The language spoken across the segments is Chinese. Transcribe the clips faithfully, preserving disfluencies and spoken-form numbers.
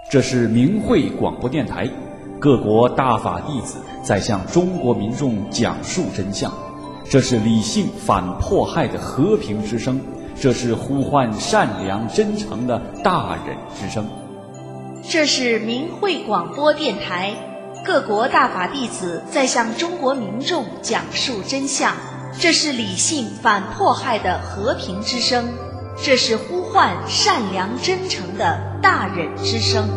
这是明慧广播电台，各国大法弟子在向中国民众讲述真相。这是理性反迫害的和平之声，这是呼唤善良真诚的大忍之声。 这是明慧广播电台，各国大法弟子在向中国民众讲述真相。这是理性反迫害的和平之声，这是呼唤善良真诚的大忍之声。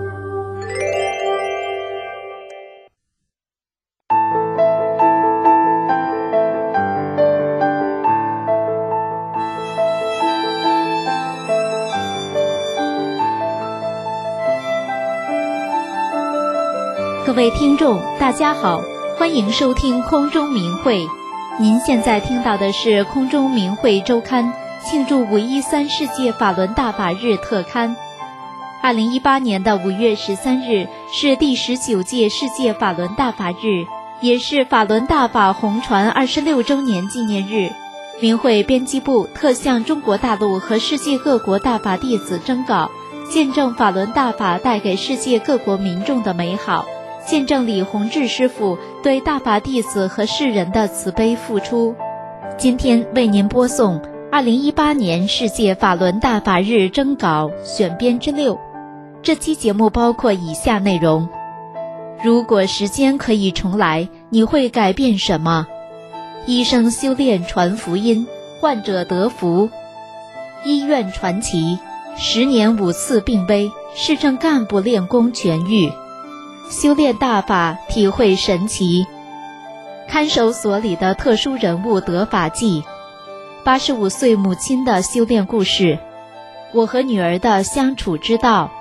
各位听众大家好，欢迎收听空中明慧。您现在听到的是空中明慧周刊庆祝五一三世界法轮大法日特刊。二零一八年的五月十三日是第十九届世界法轮大法日，也是法轮大法红传二十六周年纪念日。明慧编辑部特向中国大陆和世界各国大法弟子征稿，见证法轮大法带给世界各国民众的美好，见证李洪志师父对大法弟子和世人的慈悲付出。今天为您播送二零一八年世界法轮大法日征稿选编之六。这期节目包括以下内容：如果时间可以重来，你会改变什么？医生修炼传福音，患者得福。医院传奇，十年五次病危，市政干部练功痊愈。修炼大法，体会神奇。看守所里的特殊人物得法记，八十五岁母亲的修炼故事，我和女儿的相处之道。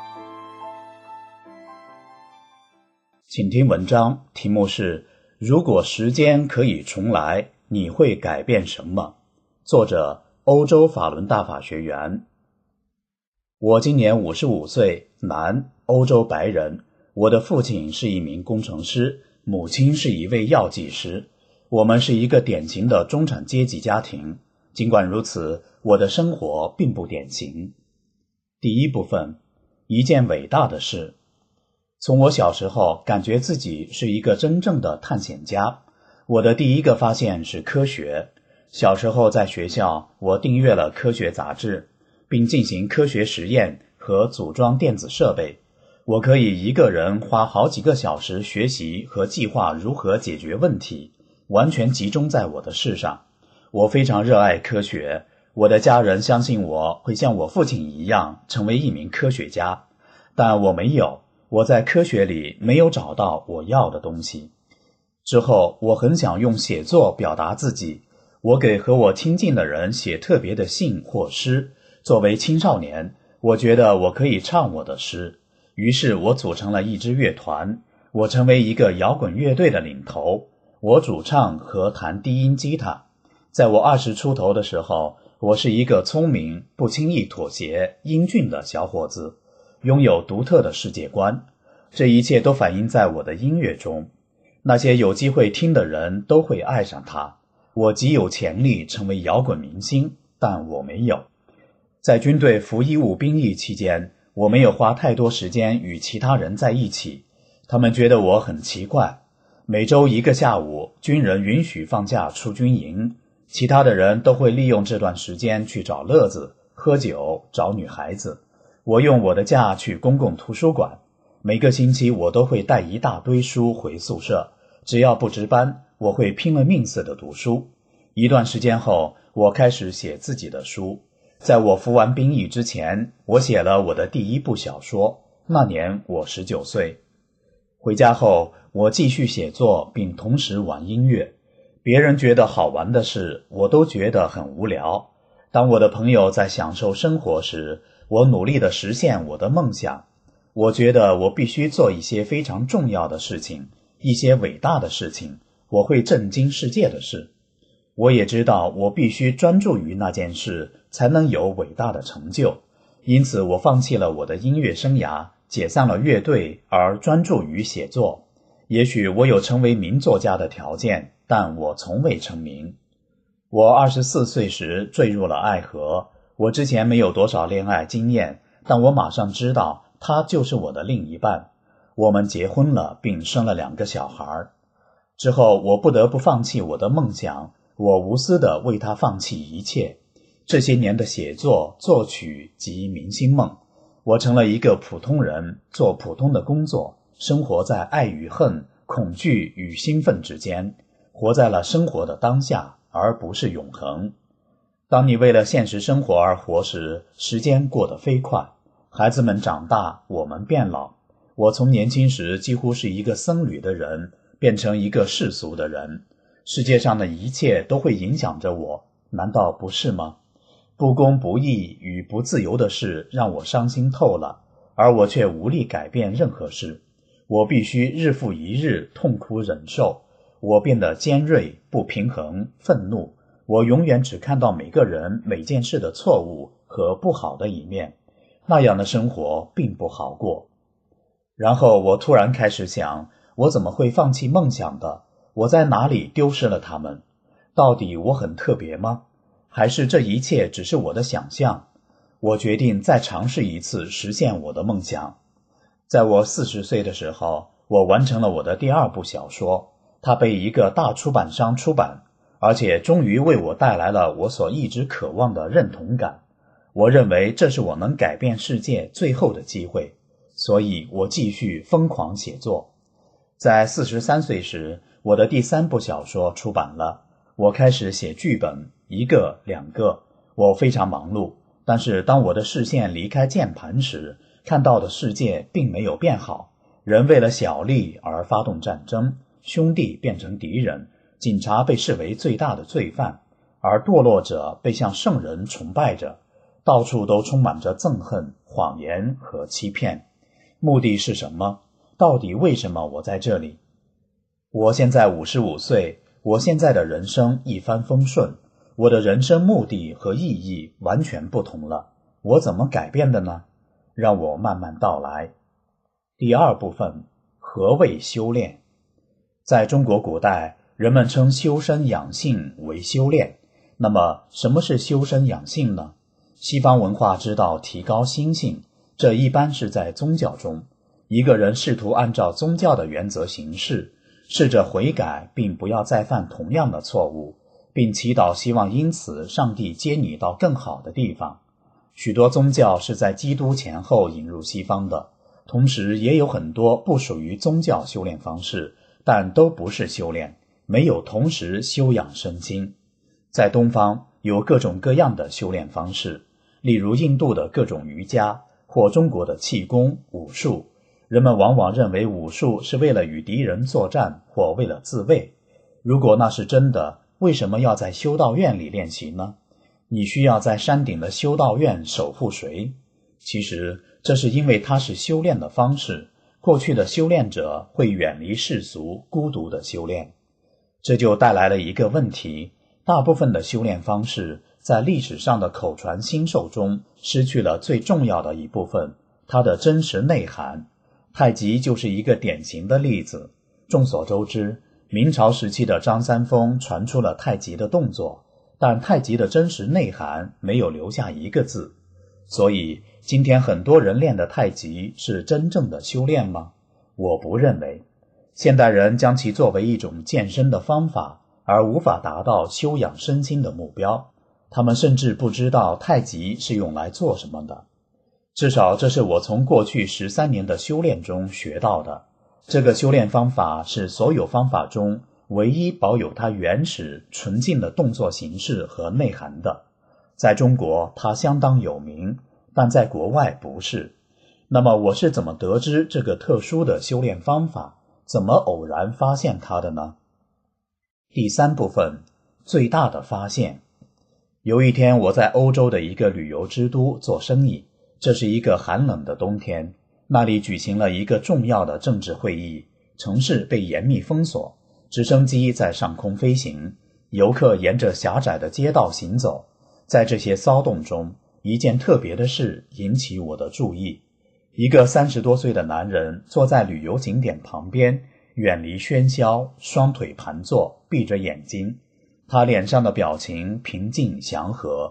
请听文章，题目是如果时间可以重来，你会改变什么？作者欧洲法轮大法学员。我今年五十五岁，男，欧洲白人。我的父亲是一名工程师，母亲是一位药剂师。我们是一个典型的中产阶级家庭。尽管如此，我的生活并不典型。第一部分，一件伟大的事。从我小时候感觉自己是一个真正的探险家。我的第一个发现是科学。小时候在学校，我订阅了科学杂志，并进行科学实验和组装电子设备。我可以一个人花好几个小时学习和计划如何解决问题，完全集中在我的事上。我非常热爱科学，我的家人相信我会像我父亲一样成为一名科学家，但我没有，我在科学里没有找到我要的东西。之后，我很想用写作表达自己，我给和我亲近的人写特别的信或诗。作为青少年，我觉得我可以唱我的诗。于是我组成了一支乐团，我成为一个摇滚乐队的领头，我主唱和弹低音吉他。在我二十出头的时候，我是一个聪明、不轻易妥协、英俊的小伙子，拥有独特的世界观。这一切都反映在我的音乐中，那些有机会听的人都会爱上它。我极有潜力成为摇滚明星，但我没有。在军队服义务兵役期间，我没有花太多时间与其他人在一起，他们觉得我很奇怪。每周一个下午，军人允许放假出军营，其他的人都会利用这段时间去找乐子、喝酒、找女孩子。我用我的假去公共图书馆，每个星期我都会带一大堆书回宿舍，只要不值班，我会拼了命似的读书。一段时间后，我开始写自己的书。在我服完兵役之前，我写了我的第一部小说，那年我十九岁。回家后，我继续写作并同时玩音乐。别人觉得好玩的事，我都觉得很无聊。当我的朋友在享受生活时，我努力地实现我的梦想。我觉得我必须做一些非常重要的事情，一些伟大的事情，我会震惊世界的事。我也知道我必须专注于那件事，才能有伟大的成就。因此我放弃了我的音乐生涯，解散了乐队，而专注于写作。也许我有成为名作家的条件，但我从未成名。我二十四岁时坠入了爱河，我之前没有多少恋爱经验，但我马上知道他就是我的另一半。我们结婚了，并生了两个小孩。之后我不得不放弃我的梦想，我无私地为他放弃一切。这些年的写作、作曲及明星梦，我成了一个普通人，做普通的工作，生活在爱与恨、恐惧与兴奋之间，活在了生活的当下，而不是永恒。当你为了现实生活而活时，时间过得飞快，孩子们长大，我们变老。我从年轻时几乎是一个僧侣的人，变成一个世俗的人。世界上的一切都会影响着我，难道不是吗？不公不义与不自由的事让我伤心透了，而我却无力改变任何事。我必须日复一日痛苦忍受，我变得尖锐、不平衡、愤怒。我永远只看到每个人、每件事的错误和不好的一面，那样的生活并不好过。然后我突然开始想，我怎么会放弃梦想的？我在哪里丢失了他们？到底我很特别吗？还是这一切只是我的想象？我决定再尝试一次实现我的梦想。在我四十岁的时候，我完成了我的第二部小说，它被一个大出版商出版，而且终于为我带来了我所一直渴望的认同感。我认为这是我能改变世界最后的机会，所以我继续疯狂写作。在四十三岁时，我的第三部小说出版了，我开始写剧本，一个两个，我非常忙碌。但是当我的视线离开键盘时，看到的世界并没有变好。人为了小利而发动战争，兄弟变成敌人，警察被视为最大的罪犯，而堕落者被像圣人崇拜着。到处都充满着憎恨、谎言和欺骗。目的是什么？到底为什么我在这里？我现在五十五岁，我现在的人生一帆风顺，我的人生目的和意义完全不同了。我怎么改变的呢？让我慢慢道来。第二部分，何谓修炼？在中国古代，人们称修身养性为修炼。那么，什么是修身养性呢？西方文化知道提高心性，这一般是在宗教中。一个人试图按照宗教的原则行事，试着悔改并不要再犯同样的错误，并祈祷希望因此上帝接你到更好的地方。许多宗教是在基督前后引入西方的，同时也有很多不属于宗教修炼方式，但都不是修炼，没有同时修养身心。在东方有各种各样的修炼方式，例如印度的各种瑜伽，或中国的气功、武术。人们往往认为武术是为了与敌人作战或为了自卫。如果那是真的，为什么要在修道院里练习呢？你需要在山顶的修道院守护谁？其实这是因为它是修炼的方式，过去的修炼者会远离世俗，孤独的修炼。这就带来了一个问题，大部分的修炼方式在历史上的口传心授中失去了最重要的一部分，它的真实内涵。太极就是一个典型的例子。众所周知，明朝时期的张三丰传出了太极的动作，但太极的真实内涵没有留下一个字。所以今天很多人练的太极是真正的修炼吗？我不认为。现代人将其作为一种健身的方法，而无法达到修养身心的目标。他们甚至不知道太极是用来做什么的。至少这是我从过去十三年的修炼中学到的。这个修炼方法是所有方法中唯一保有它原始纯净的动作形式和内涵的。在中国它相当有名，但在国外不是。那么我是怎么得知这个特殊的修炼方法，怎么偶然发现它的呢？第三部分，最大的发现。有一天我在欧洲的一个旅游之都做生意，这是一个寒冷的冬天，那里举行了一个重要的政治会议，城市被严密封锁，直升机在上空飞行，游客沿着狭窄的街道行走。在这些骚动中，一件特别的事引起我的注意。一个三十多岁的男人坐在旅游景点旁边，远离喧嚣，双腿盘坐，闭着眼睛。他脸上的表情平静祥和，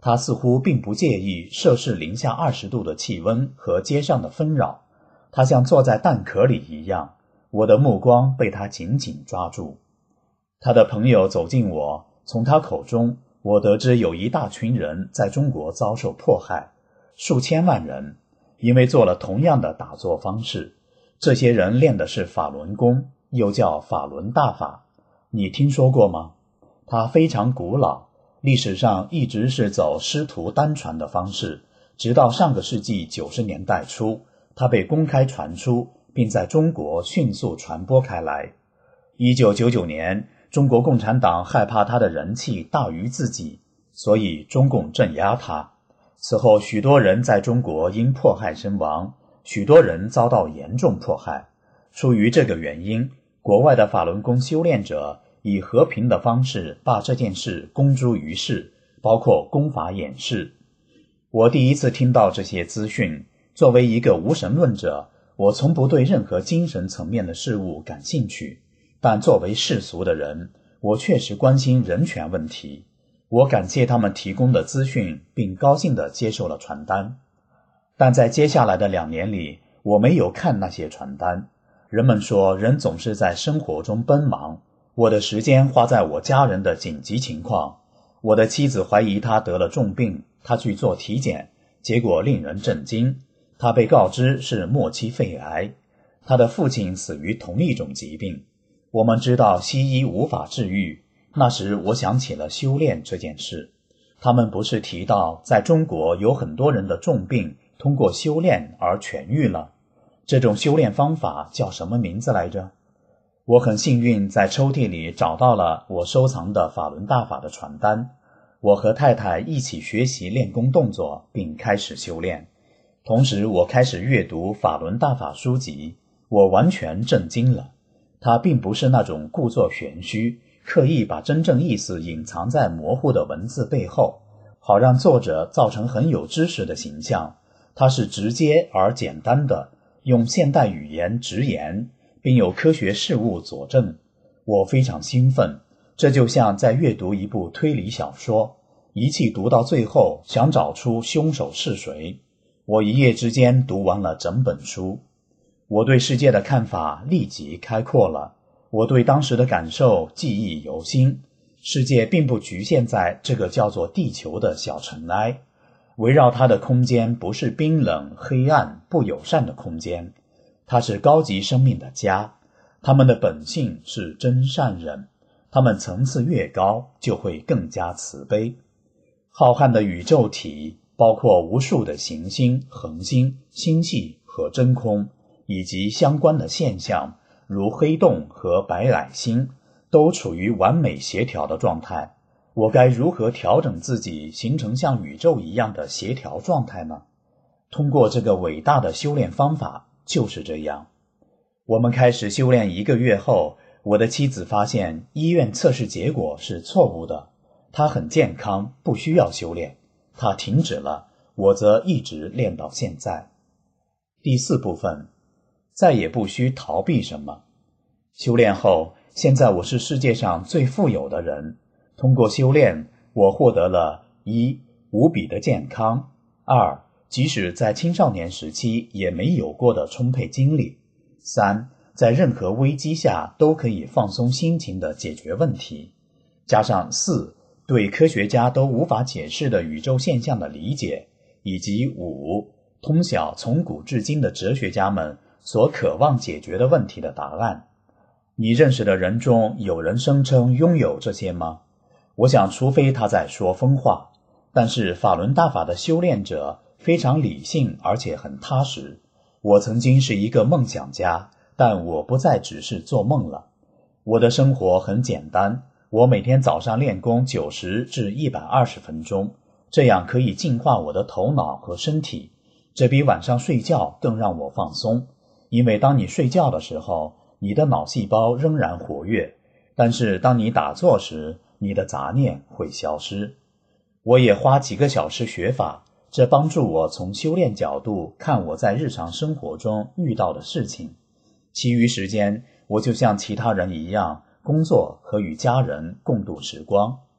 他似乎并不介意摄氏零下二十度的气温和街上的纷扰，他像坐在蛋壳里一样，我的目光被他紧紧抓住。他的朋友走近我，从他口中我得知有一大群人在中国遭受迫害，数千万人，因为做了同样的打坐方式。这些人练的是法轮功，又叫法轮大法，你听说过吗？它非常古老，历史上一直是走师徒单传的方式，直到上个世纪九十年代初，它被公开传出，并在中国迅速传播开来。一九九九年，中国共产党害怕它的人气大于自己，所以中共镇压它。此后许多人在中国因迫害身亡，许多人遭到严重迫害。出于这个原因，国外的法轮功修炼者以和平的方式把这件事公诸于世，包括功法演示。我第一次听到这些资讯，作为一个无神论者，我从不对任何精神层面的事物感兴趣，但作为世俗的人，我确实关心人权问题。我感谢他们提供的资讯，并高兴地接受了传单。但在接下来的两年里，我没有看那些传单。人们说人总是在生活中奔忙，我的时间花在我家人的紧急情况。我的妻子怀疑她得了重病，她去做体检，结果令人震惊，她被告知是末期肺癌。她的父亲死于同一种疾病。我们知道西医无法治愈，那时我想起了修炼这件事。他们不是提到在中国有很多人的重病通过修炼而痊愈了？这种修炼方法叫什么名字来着？我很幸运在抽屉里找到了我收藏的法轮大法的传单。我和太太一起学习练功动作，并开始修炼。同时我开始阅读法轮大法书籍，我完全震惊了。它并不是那种故作玄虚，刻意把真正意思隐藏在模糊的文字背后，好让作者造成很有知识的形象。它是直接而简单的，用现代语言直言，并有科学事物佐证。我非常兴奋，这就像在阅读一部推理小说，一气读到最后，想找出凶手是谁。我一夜之间读完了整本书。我对世界的看法立即开阔了，我对当时的感受记忆犹新。世界并不局限在这个叫做地球的小尘埃，围绕它的空间不是冰冷、黑暗、不友善的空间，它是高级生命的家。它们的本性是真善忍，它们层次越高，就会更加慈悲。浩瀚的宇宙体包括无数的行星、恒星、星系和真空，以及相关的现象，如黑洞和白矮星，都处于完美协调的状态。我该如何调整自己，形成像宇宙一样的协调状态呢？通过这个伟大的修炼方法，就是这样。我们开始修炼一个月后，我的妻子发现医院测试结果是错误的，她很健康，不需要修炼。她停止了，我则一直练到现在。第四部分，再也不需逃避什么。修炼后，现在我是世界上最富有的人。通过修炼，我获得了一无比的健康，二即使在青少年时期也没有过的充沛精力，三在任何危机下都可以放松心情的解决问题，加上四对科学家都无法解释的宇宙现象的理解，以及五通晓从古至今的哲学家们所渴望解决的问题的答案。你认识的人中有人声称拥有这些吗？我想除非他在说疯话，但是法轮大法的修炼者非常理性而且很踏实。我曾经是一个梦想家，但我不再只是做梦了。我的生活很简单，我每天早上练功九十至一百二十分钟，这样可以净化我的头脑和身体。这比晚上睡觉更让我放松，因为当你睡觉的时候，你的脑细胞仍然活跃，但是当你打坐时，你的杂念会消失。我也花几个小时学法，这帮助我从修炼角度看我在日常生活中遇到的事情。其余时间，我就像其他人一样工作和与家人共度时光。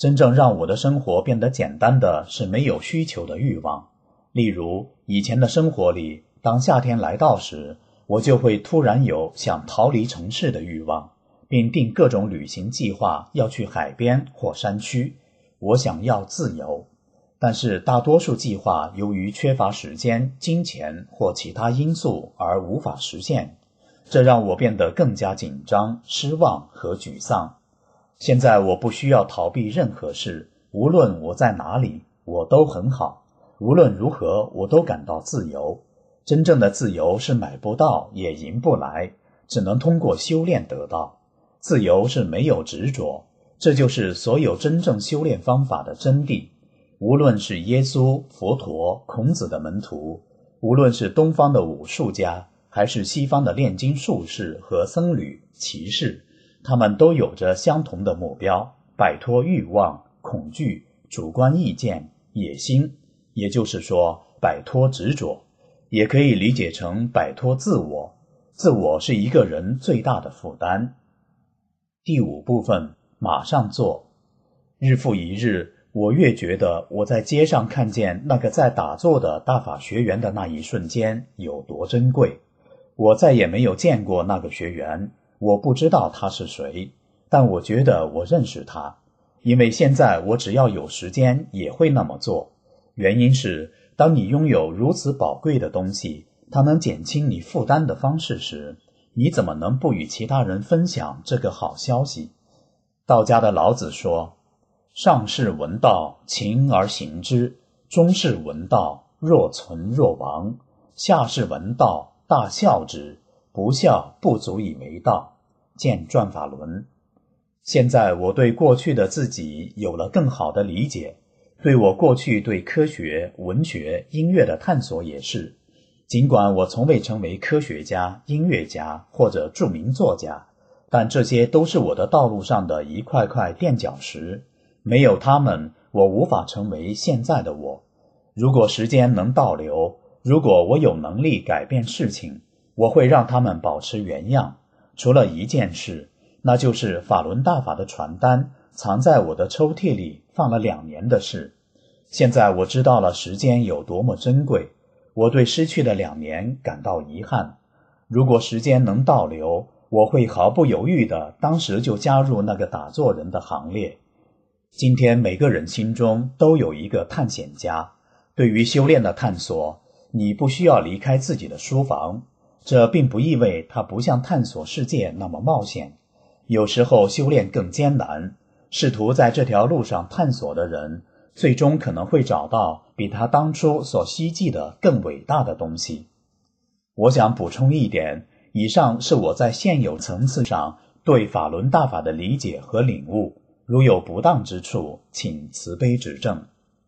真正让我的生活变得简单的是没有需求的欲望。例如，以前的生活里，当夏天来到时，我就会突然有想逃离城市的欲望，并定各种旅行计划要去海边或山区。我想要自由，但是大多数计划由于缺乏时间、金钱或其他因素而无法实现，这让我变得更加紧张、失望和沮丧。现在我不需要逃避任何事，无论我在哪里，我都很好。无论如何，我都感到自由。真正的自由是买不到也赢不来，只能通过修炼得到。自由是没有执着，这就是所有真正修炼方法的真谛。无论是耶稣、佛陀、孔子的门徒，无论是东方的武术家，还是西方的炼金术士和僧侣、骑士，他们都有着相同的目标，摆脱欲望、恐惧、主观意见、野心，也就是说，摆脱执着。也可以理解成摆脱自我，自我是一个人最大的负担。第五部分，马上做。日复一日，我越觉得我在街上看见那个在打坐的大法学员的那一瞬间有多珍贵。我再也没有见过那个学员，我不知道他是谁，但我觉得我认识他，因为现在我只要有时间也会那么做。原因是当你拥有如此宝贵的东西，它能减轻你负担的方式时，你怎么能不与其他人分享这个好消息？道家的老子说，上士闻道，勤而行之；中士闻道，若存若亡；下士闻道，大笑之；不笑，不足以为道。见转法轮。现在我对过去的自己有了更好的理解，对我过去对科学、文学、音乐的探索也是。尽管我从未成为科学家、音乐家或者著名作家，但这些都是我的道路上的一块块垫脚石。没有他们，我无法成为现在的我。如果时间能倒流，如果我有能力改变事情，我会让他们保持原样。除了一件事，那就是法轮大法的传单藏在我的抽屉里放了两年的事。现在我知道了时间有多么珍贵，我对失去的两年感到遗憾。如果时间能倒流，我会毫不犹豫地当时就加入那个打坐人的行列。今天每个人心中都有一个探险家，对于修炼的探索，你不需要离开自己的书房，这并不意味它不像探索世界那么冒险。有时候修炼更艰难，试图在这条路上探索的人，最终可能会找到比他当初所希冀的更伟大的东西。我想补充一点，以上是我在现有层次上对法轮大法的理解和领悟，如有不当之处，请慈悲指正。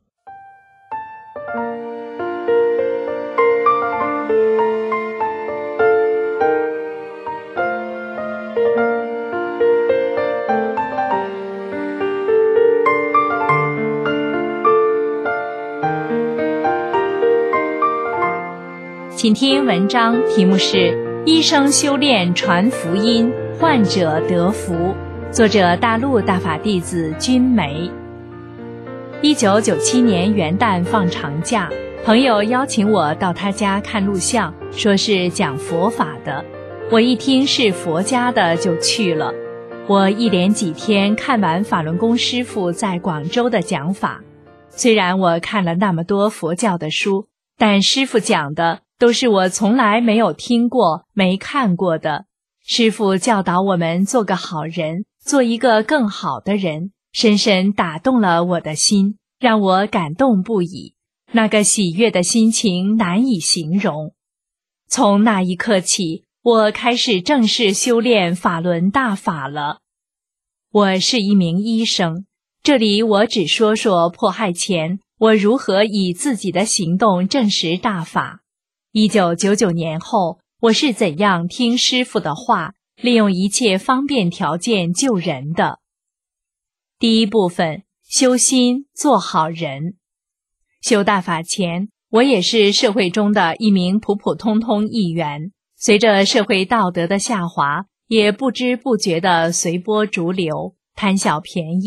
请听文章，题目是医生修炼传福音，患者得福，作者大陆大法弟子君梅。一九九七年元旦放长假，朋友邀请我到他家看录像，说是讲佛法的。我一听是佛家的就去了。我一连几天看完法轮功师父在广州的讲法。虽然我看了那么多佛教的书，但师父讲的都是我从来没有听过、没看过的。师父教导我们做个好人，做一个更好的人，深深打动了我的心，让我感动不已。那个喜悦的心情难以形容。从那一刻起，我开始正式修炼法轮大法了。我是一名医生，这里我只说说迫害前我如何以自己的行动证实大法。一九九九年后，我是怎样听师父的话，利用一切方便条件救人的。第一部分，修心做好人。修大法前，我也是社会中的一名普普通通一员，随着社会道德的下滑，也不知不觉地随波逐流，贪小便宜，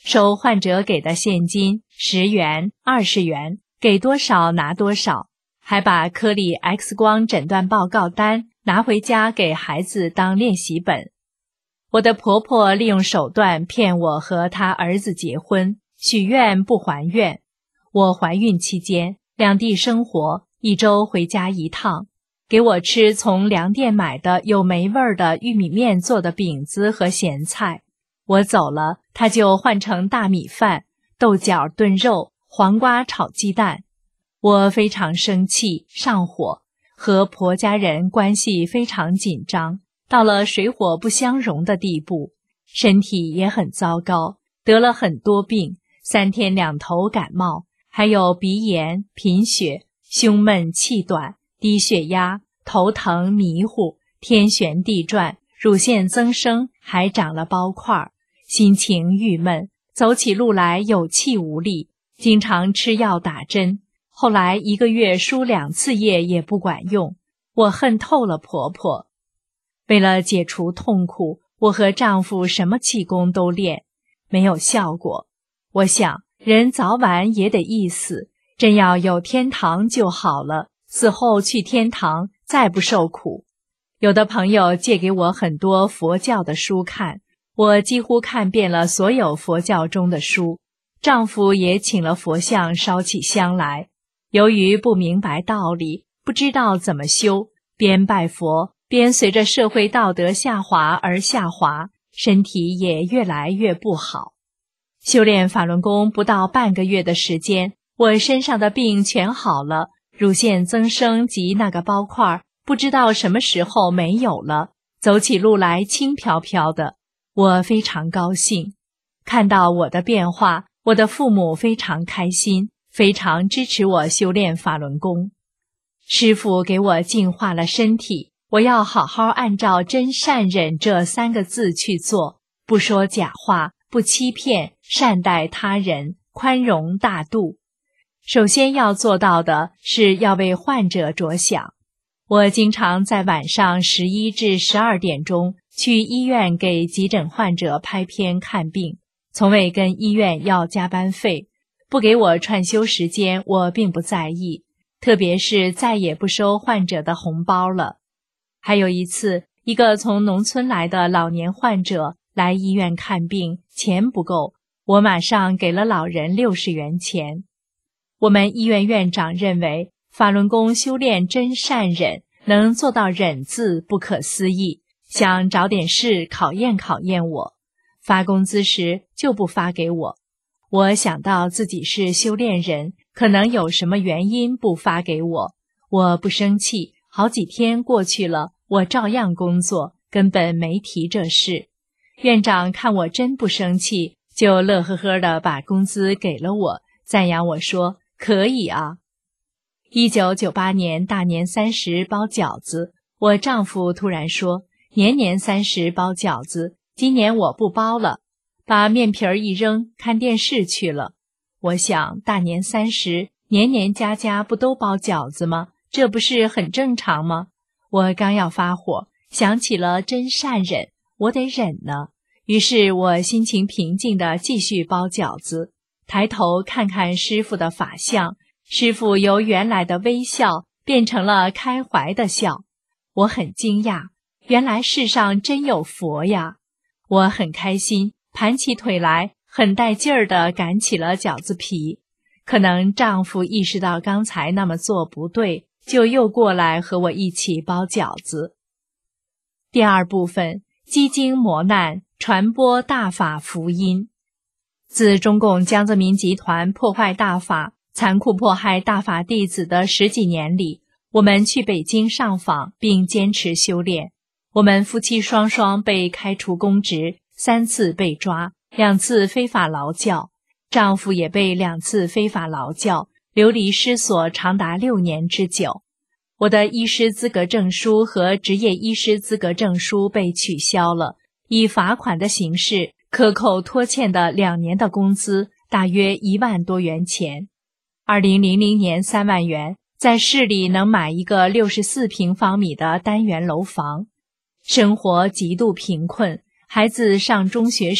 收患者给的现金十元、二十元，给多少拿多少，还把颗粒 X 光诊断报告单拿回家给孩子当练习本。我的婆婆利用手段骗我和她儿子结婚，许愿不还愿。我怀孕期间两地生活，一周回家一趟，给我吃从粮店买的有霉味儿的玉米面做的饼子和咸菜。我走了，她就换成大米饭、豆角炖肉、黄瓜炒鸡蛋。我非常生气，上火，和婆家人关系非常紧张，到了水火不相容的地步，身体也很糟糕，得了很多病，三天两头感冒，还有鼻炎、贫血、胸闷气短、低血压、头疼迷糊、天旋地转，乳腺增生，还长了包块，心情郁闷，走起路来有气无力，经常吃药打针，后来一个月输两次液也不管用，我恨透了婆婆。为了解除痛苦，我和丈夫什么气功都练，没有效果。我想，人早晚也得一死，真要有天堂就好了，死后去天堂，再不受苦。有的朋友借给我很多佛教的书看，我几乎看遍了所有佛教中的书。丈夫也请了佛像烧起香来，由于不明白道理，不知道怎么修，边拜佛边随着社会道德下滑而下滑，身体也越来越不好。修炼法轮功不到半个月的时间，我身上的病全好了，乳腺增生及那个包块不知道什么时候没有了，走起路来轻飘飘的，我非常高兴。看到我的变化，我的父母非常开心，非常支持我修炼法轮功。师父给我净化了身体，我要好好按照真善忍这三个字去做，不说假话，不欺骗，善待他人，宽容大度。首先要做到的是要为患者着想。我经常在晚上十一至十二点钟去医院给急诊患者拍片看病，从未跟医院要加班费，不给我串休时间我并不在意，特别是再也不收患者的红包了。还有一次，一个从农村来的老年患者来医院看病，钱不够，我马上给了老人六十元钱。我们医院院长认为法轮功修炼真善忍，能做到忍字不可思议，想找点事考验考验我，发工资时就不发给我。我想到自己是修炼人，可能有什么原因不发给我，我不生气，好几天过去了，我照样工作，根本没提这事。院长看我真不生气，就乐呵呵地把工资给了我，赞扬我说可以啊。一九九八年大年三十包饺子，我丈夫突然说年年三十包饺子，今年我不包了，把面皮儿一扔，看电视去了。我想大年三十年年家家不都包饺子吗？这不是很正常吗？我刚要发火，想起了真善忍，我得忍呢。于是我心情平静地继续包饺子，抬头看看师父的法相，师父由原来的微笑变成了开怀的笑。我很惊讶，原来世上真有佛呀！我很开心，盘起腿来，很带劲儿地擀起了饺子皮。可能丈夫意识到刚才那么做不对，就又过来和我一起包饺子。第二部分，积经磨难，传播大法福音。自中共江泽民集团破坏大法，残酷迫害大法弟子的十几年里，我们去北京上访并坚持修炼。我们夫妻双双被开除公职，三次被抓，两次非法劳教，丈夫也被两次非法劳教，流离失所长达六年之久。我的医师资格证书和执业医师资格证书被取消了，以罚款的形式克扣拖欠的两年的工资，大约一万多元钱。二零零零年三万元，在市里能买一个六十四平方米的单元楼房。生活极度贫困，孩子上中学时，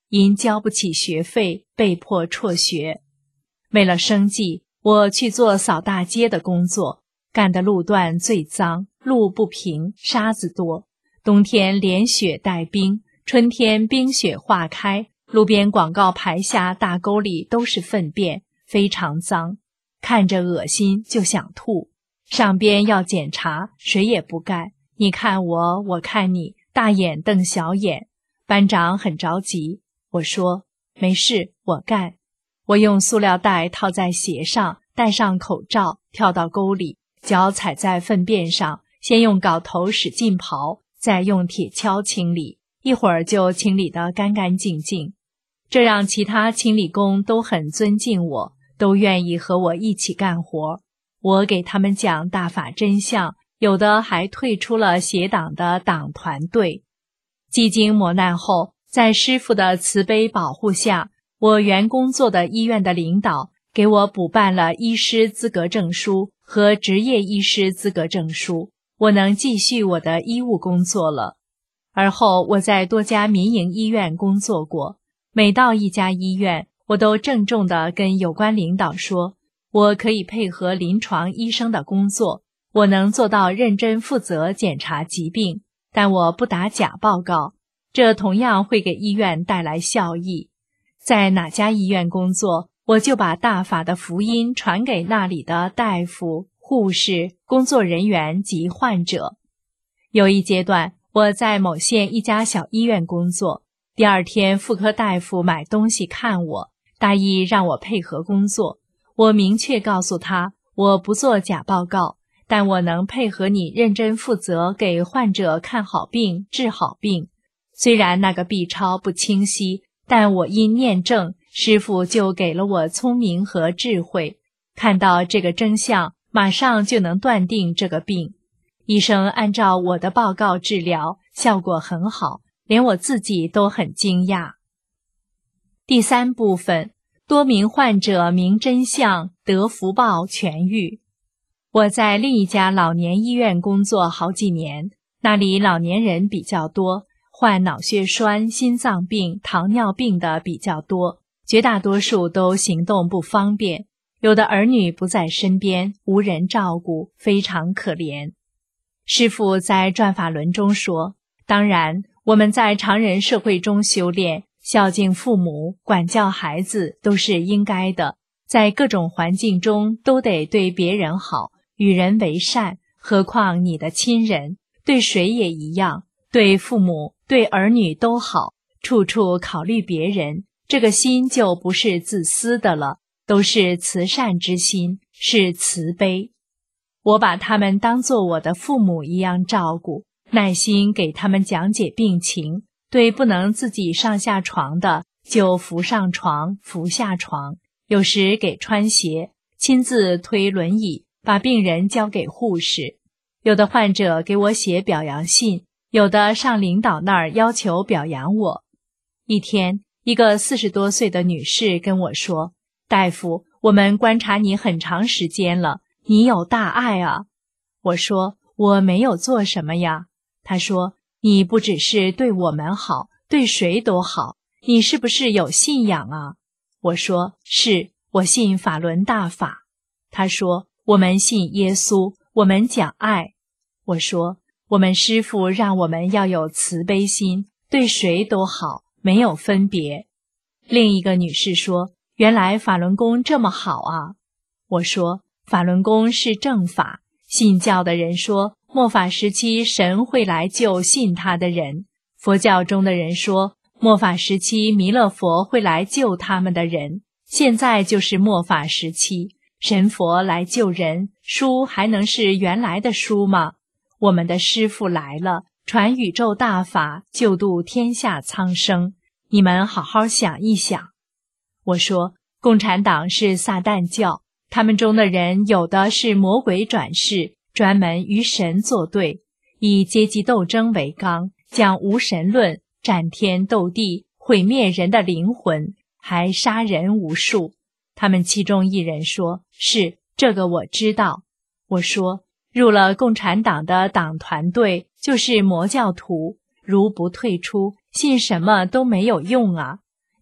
因交不起学费，被迫辍学。为了生计，我去做扫大街的工作，干的路段最脏，路不平，沙子多。冬天连雪带冰，春天冰雪化开，路边广告牌下大沟里都是粪便，非常脏，看着恶心就想吐。上边要检查，谁也不干，你看我，我看你，大眼瞪小眼。班长很着急，我说没事，我干。我用塑料袋套在鞋上，戴上口罩，跳到沟里，脚踩在粪便上，先用镐头使劲刨，再用铁锹清理，一会儿就清理得干干净净。这让其他清理工都很尊敬我，都愿意和我一起干活。我给他们讲大法真相，有的还退出了协党的党团队。几经磨难后，在师父的慈悲保护下，我原工作的医院的领导给我补办了医师资格证书和执业医师资格证书，我能继续我的医务工作了。而后我在多家民营医院工作过，每到一家医院，我都郑重地跟有关领导说，我可以配合临床医生的工作，我能做到认真负责检查疾病，但我不打假报告，这同样会给医院带来效益。在哪家医院工作，我就把大法的福音传给那里的大夫、护士、工作人员及患者。有一阶段，我在某县一家小医院工作，第二天妇科大夫买东西看我，大意让我配合工作。我明确告诉他，我不做假报告，但我能配合你认真负责给患者看好病、治好病。虽然那个 B 超不清晰，但我因念正，师父就给了我聪明和智慧，看到这个真相，马上就能断定这个病。医生按照我的报告治疗，效果很好，连我自己都很惊讶。第三部分，多名患者明真相，得福报痊愈。我在另一家老年医院工作好几年，那里老年人比较多，患脑血栓、心脏病、糖尿病的比较多，绝大多数都行动不方便，有的儿女不在身边，无人照顾，非常可怜。师父在转法轮中说，当然我们在常人社会中修炼，孝敬父母、管教孩子都是应该的，在各种环境中都得对别人好，与人为善，何况你的亲人，对谁也一样，对父母、对儿女都好，处处考虑别人，这个心就不是自私的了，都是慈善之心，是慈悲。我把他们当作我的父母一样照顾，耐心给他们讲解病情，对不能自己上下床的，就扶上床、扶下床，有时给穿鞋，亲自推轮椅，把病人交给护士。有的患者给我写表扬信，有的上领导那儿要求表扬我。一天，一个四十多岁的女士跟我说，大夫，我们观察你很长时间了，你有大爱啊。我说，我没有做什么呀。她说，你不只是对我们好，对谁都好，你是不是有信仰啊？我说，是，我信法轮大法。她说，我们信耶稣，我们讲爱。我说，我们师父让我们要有慈悲心，对谁都好，没有分别。另一个女士说，原来法轮功这么好啊。我说，法轮功是正法，信教的人说末法时期神会来救信他的人，佛教中的人说末法时期弥勒佛会来救他们的人，现在就是末法时期，神佛来救人，书还能是原来的书吗？我们的师父来了，传宇宙大法，救度天下苍生，你们好好想一想。我说，共产党是撒旦教，他们中的人有的是魔鬼转世，专门与神作对，以阶级斗争为纲，讲无神论，战天斗地，毁灭人的灵魂，还杀人无数。他们其中一人说，是，这个我知道。我说，入了共产党的党团队就是魔教徒，如不退出，信什么都没有用啊。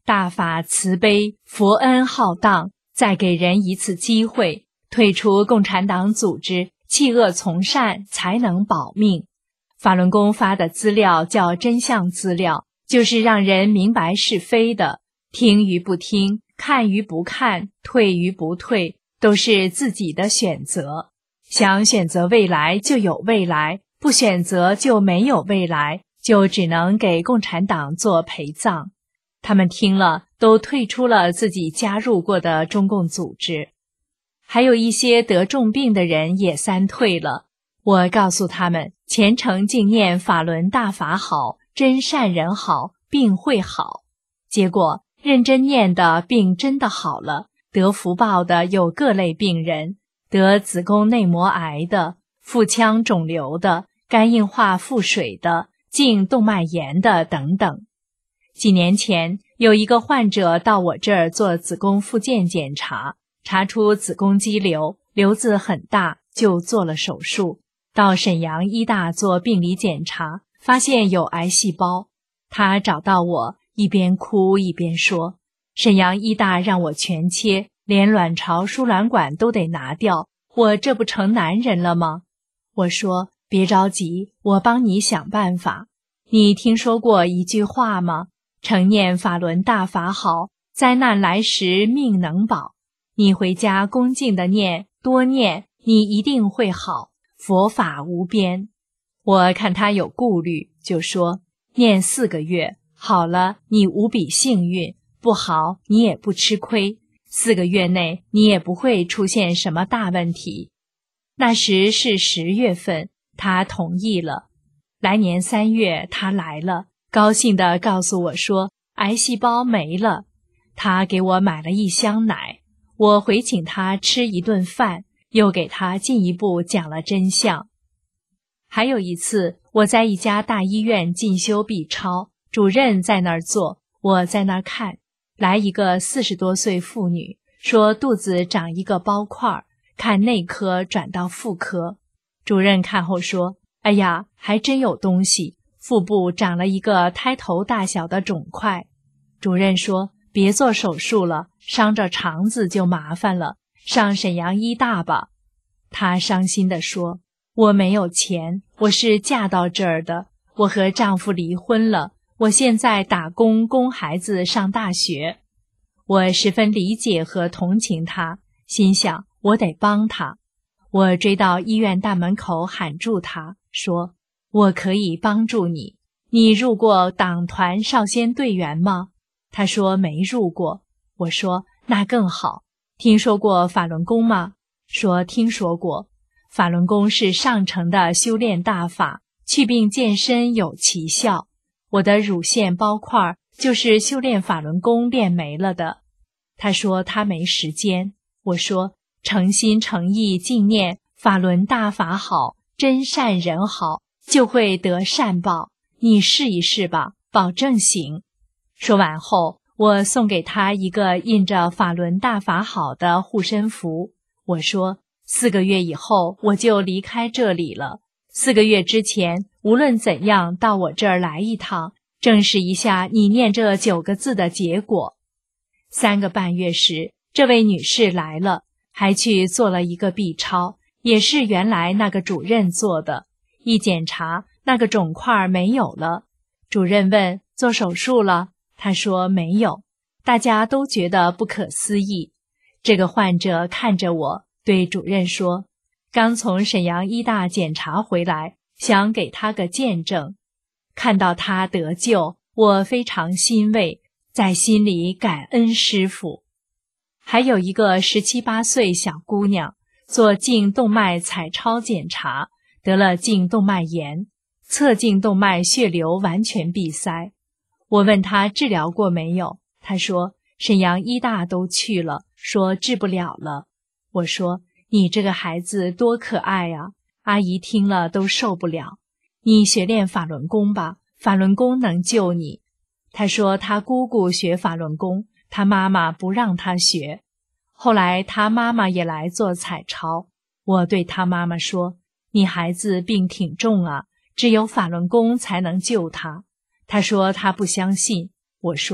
大法慈悲，佛恩浩荡，再给人一次机会，退出共产党组织，弃恶从善，才能保命。法轮功发的资料叫真相资料，就是让人明白是非的，听与不听，看与不看，退与不退，都是自己的选择。想选择未来就有未来，不选择就没有未来，就只能给共产党做陪葬。他们听了都退出了自己加入过的中共组织。还有一些得重病的人也三退了。我告诉他们，虔诚敬念法轮大法好，真善人好，病会好。结果认真念的病真的好了，得福报的有各类病人，得子宫内膜癌的，腹腔肿瘤的，肝硬化腹水的，颈动脉炎的等等。几年前有一个患者到我这儿做子宫复健检查，查出子宫肌瘤，瘤子很大，就做了手术。到沈阳医大做病理检查，发现有癌细胞。他找到我，一边哭一边说，沈阳医大让我全切，连卵巢输卵管都得拿掉，我这不成男人了吗？我说，别着急，我帮你想办法。你听说过一句话吗？常念法轮大法好，灾难来时命能保。你回家恭敬的念，多念，你一定会好。佛法无边。我看他有顾虑，就说，念四个月，好了你无比幸运，不好你也不吃亏，四个月内你也不会出现什么大问题。那时是十月份，他同意了。来年三月他来了，高兴地告诉我说，癌细胞没了。他给我买了一箱奶，我回请他吃一顿饭，又给他进一步讲了真相。还有一次，我在一家大医院进修 B 超，主任在那儿坐，我在那儿看。来一个四十多岁妇女，说肚子长一个包块，看内科转到妇科。主任看后说，哎呀，还真有东西，腹部长了一个胎头大小的肿块。主任说，别做手术了，伤着肠子就麻烦了，上沈阳医大吧。她伤心地说，我没有钱，我是嫁到这儿的，我和丈夫离婚了，我现在打工供孩子上大学。我十分理解和同情她，心想我得帮她。我追到医院大门口喊住她，说，我可以帮助你。你入过党团少先队员吗？她说没入过。我说那更好。听说过法轮功吗？说听说过。法轮功是上乘的修炼大法，祛病健身有奇效。我的乳腺包块就是修炼法轮功练没了的。他说他没时间。我说诚心诚意敬念法轮大法好，真善人好，就会得善报。你试一试吧，保证行。说完后，我送给他一个印着法轮大法好的护身符。我说四个月以后我就离开这里了，四个月之前无论怎样到我这儿来一趟，证实一下你念这九个字的结果。三个半月时，这位女士来了，还去做了一个 B 超，也是原来那个主任做的。一检查，那个肿块没有了。主任问做手术了？他说没有。大家都觉得不可思议。这个患者看着我，对主任说，刚从沈阳医大检查回来，想给他个见证。看到他得救，我非常欣慰，在心里感恩师父。还有一个十七八岁小姑娘，做颈动脉彩超检查，得了颈动脉炎，侧颈动脉血流完全闭塞。我问她治疗过没有，她说沈阳医大都去了，说治不了了。我说你这个孩子多可爱啊，阿姨听了都受不了。你学练法轮功吧，法轮功能救你。她说她姑姑学法轮功，她妈妈不让她学。后来她妈妈也来做彩超，我对她妈妈说，你孩子病挺重啊，只有法轮功才能救他。她说她不相信。我说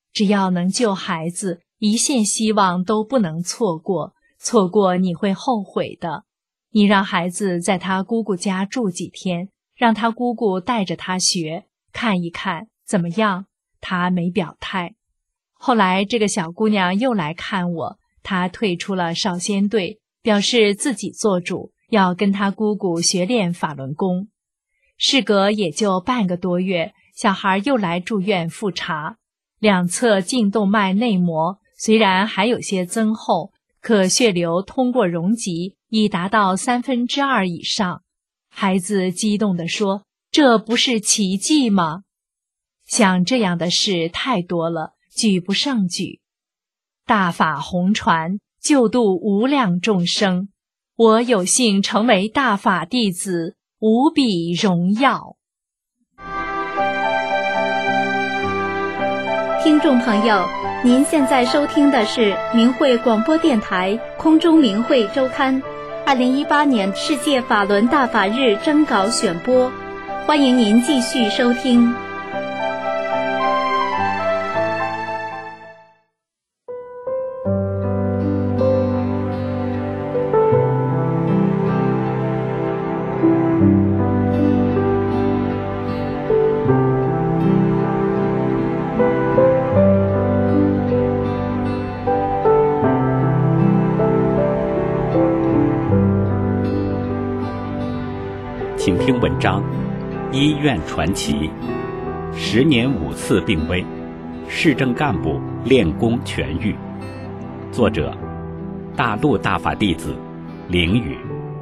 只要能救孩子，一线希望都不能错过，错过你会后悔的。你让孩子在他姑姑家住几天，让他姑姑带着他学，看一看怎么样。他没表态。后来这个小姑娘又来看我，她退出了少先队，表示自己做主，要跟她姑姑学练法轮功。事隔也就半个多月，小孩又来住院复查，两侧颈动脉内膜虽然还有些增厚，可血流通过容积已达到三分之二以上。孩子激动地说：“这不是奇迹吗？”像这样的事太多了，举不胜举。大法弘传，救度无量众生，我有幸成为大法弟子，无比荣耀。 听众朋友，您现在收听的是明慧广播电台空中明慧周刊二零一八年世界法轮大法日征稿选播，欢迎您继续收听。 请听文章《医院传奇》，十年五次病危，市政干部练功痊愈。作者：大陆大法弟子凌宇。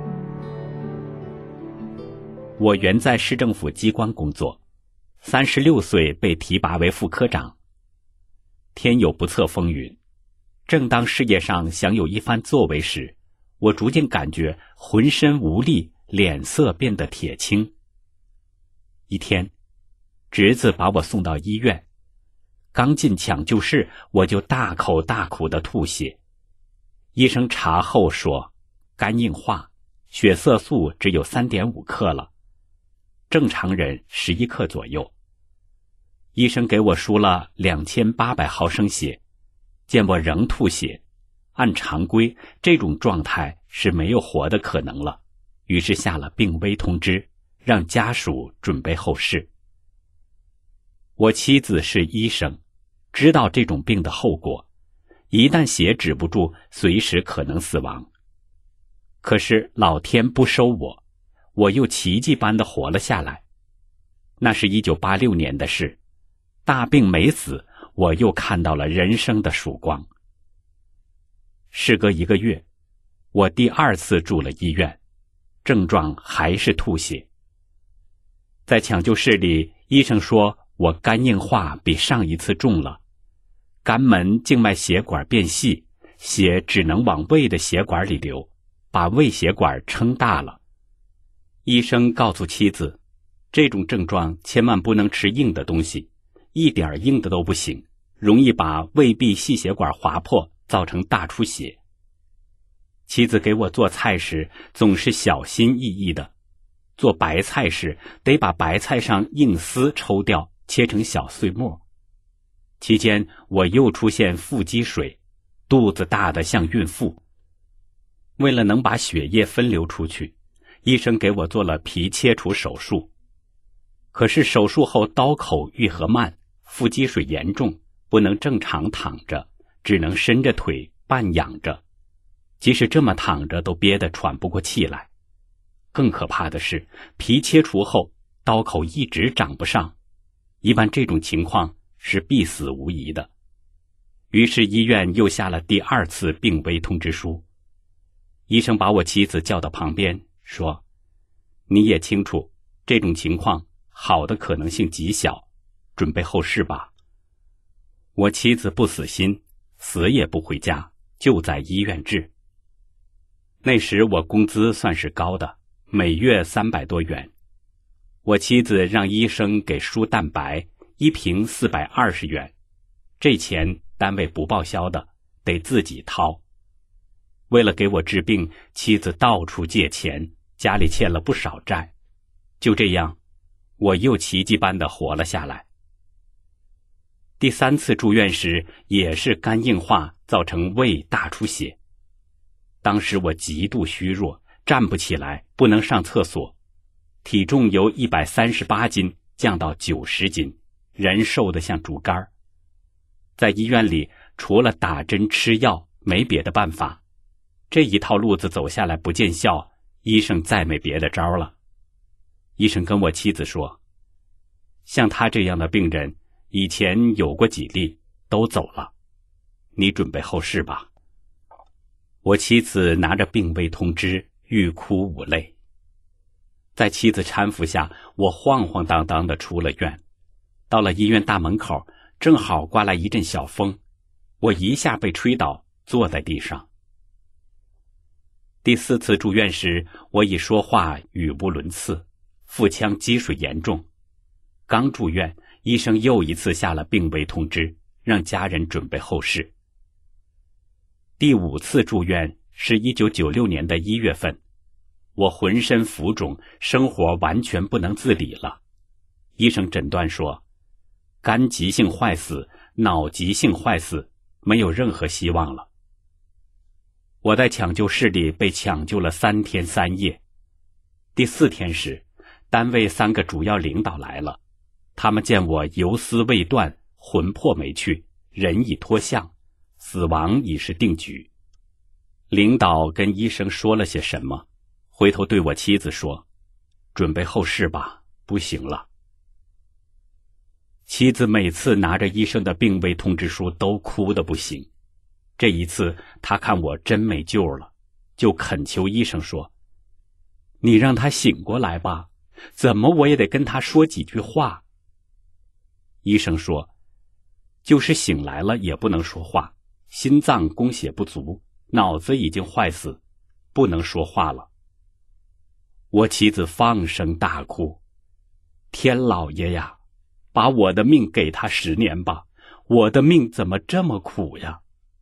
我原在市政府机关工作，三十六岁被提拔为副科长。天有不测风云，正当事业上想有一番作为时，我逐渐感觉浑身无力，脸色变得铁青。一天，侄子把我送到医院，刚进抢救室，我就大口大口地吐血。医生查后说，肝硬化，血色素只有 三点五 克了，正常人十一克左右。医生给我输了两千八百毫升血，见我仍吐血，按常规，这种状态是没有活的可能了。于是下了病危通知，让家属准备后事。我妻子是医生，知道这种病的后果，一旦血止不住，随时可能死亡。可是老天不收我，我又奇迹般的活了下来。那是一九八六年的事，大病没死，我又看到了人生的曙光。事隔一个月，我第二次住了医院，症状还是吐血。在抢救室里，医生说我肝硬化比上一次重了，肝门静脉血管变细，血只能往胃的血管里流，把胃血管撑大了。医生告诉妻子，这种症状千万不能吃硬的东西，一点硬的都不行，容易把胃壁细血管划破，造成大出血。妻子给我做菜时总是小心翼翼的，做白菜时得把白菜上硬丝抽掉，切成小碎末。期间我又出现腹积水，肚子大得像孕妇。为了能把血液分流出去，医生给我做了皮切除手术。可是手术后刀口愈合慢，腹积水严重，不能正常躺着，只能伸着腿半仰着。即使这么躺着都憋得喘不过气来。更可怕的是，皮切除后刀口一直长不上，一般这种情况是必死无疑的。于是医院又下了第二次病危通知书。医生把我妻子叫到旁边说，你也清楚这种情况好的可能性极小，准备后事吧。我妻子不死心，死也不回家，就在医院治。那时我工资算是高的，每月三百多元。我妻子让医生给输蛋白，一瓶四百二十元，这钱单位不报销的，得自己掏。为了给我治病，妻子到处借钱，家里欠了不少债。就这样，我又奇迹般的活了下来。 第三次住院时也是肝硬化造成胃大出血。当时我极度虚弱，站不起来，不能上厕所，体重由一百三十八斤降到九十斤，人瘦得像竹竿。在医院里除了打针吃药没别的办法，这一套路子走下来不见效，医生再没别的招了。医生跟我妻子说，像他这样的病人以前有过几例，都走了，你准备后事吧。我妻子拿着病危通知，欲哭无泪。在妻子搀扶下，我晃晃荡荡地出了院。到了医院大门口，正好刮来一阵小风，我一下被吹倒，坐在地上。第四次住院时，我已说话语无伦次，腹腔积水严重。刚住院，医生又一次下了病危通知，让家人准备后事。第五次住院是一九九六年的一月份，我浑身浮肿，生活完全不能自理了。医生诊断说，肝急性坏死，脑急性坏死，没有任何希望了。我在抢救室里被抢救了三天三夜。第四天时，单位三个主要领导来了，他们见我游丝未断，魂魄没去，人已脱相，死亡已是定局。领导跟医生说了些什么，回头对我妻子说，准备后事吧，不行了。妻子每次拿着医生的病危通知书都哭得不行。这一次她看我真没救了，就恳求医生说，你让他醒过来吧，怎么我也得跟他说几句话。医生说，就是醒来了也不能说话，心脏供血不足，脑子已经坏死，不能说话了。我妻子放声大哭，天老爷呀，把我的命给他十年吧，我的命怎么这么苦呀。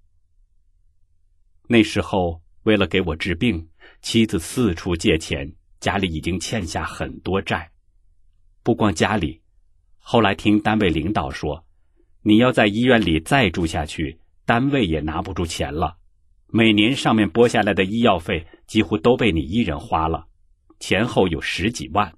那时候为了给我治病，妻子四处借钱，家里已经欠下很多债。不光家里，后来听单位领导说，你要在医院里再住下去，单位也拿不住钱了，每年上面拨下来的医药费几乎都被你一人花了，前后有十几万。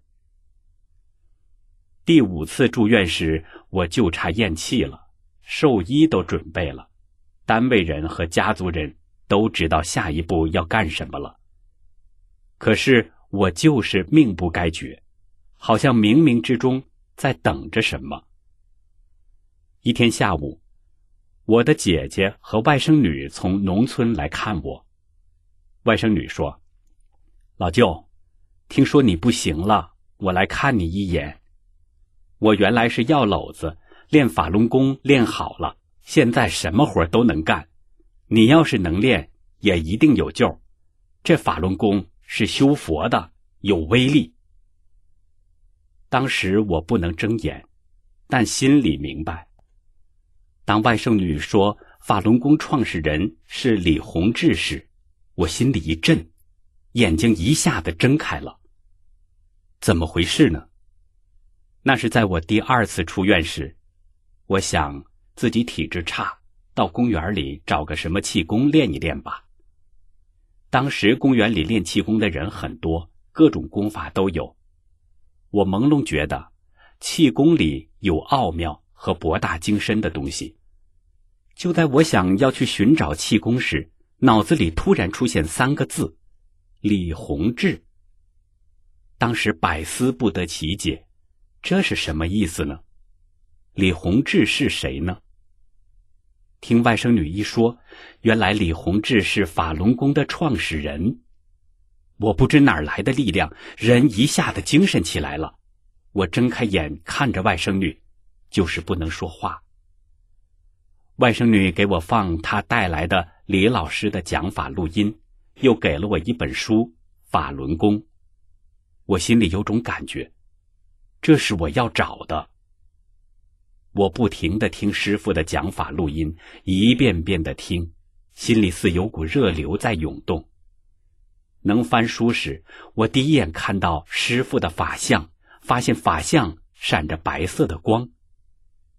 第五次住院时，我就差咽气了，寿衣都准备了，单位人和家族人都知道下一步要干什么了。可是我就是命不该绝，好像冥冥之中在等着什么。一天下午，我的姐姐和外甥女从农村来看我。外甥女说，老舅，听说你不行了，我来看你一眼。我原来是药篓子，练法轮功练好了，现在什么活都能干。你要是能练，也一定有救。这法轮功是修佛的，有威力。当时我不能睁眼，但心里明白。当外甥女说法轮功创始人是李洪志时，我心里一震，眼睛一下子睁开了。怎么回事呢？那是在我第二次出院时，我想自己体质差，到公园里找个什么气功练一练吧。当时公园里练气功的人很多，各种功法都有。我朦胧觉得气功里有奥妙和博大精深的东西。就在我想要去寻找气功时，脑子里突然出现三个字：李洪志。当时百思不得其解，这是什么意思呢？李洪志是谁呢？听外甥女一说，原来李洪志是法轮功的创始人。我不知哪儿来的力量，人一下子精神起来了。我睁开眼看着外甥女，就是不能说话。外甥女给我放她带来的李老师的讲法录音，又给了我一本书《法轮功》。我心里有种感觉，这是我要找的。我不停地听师父的讲法录音，一遍遍地听，心里似有股热流在涌动。能翻书时，我第一眼看到师父的法相，发现法相闪着白色的光。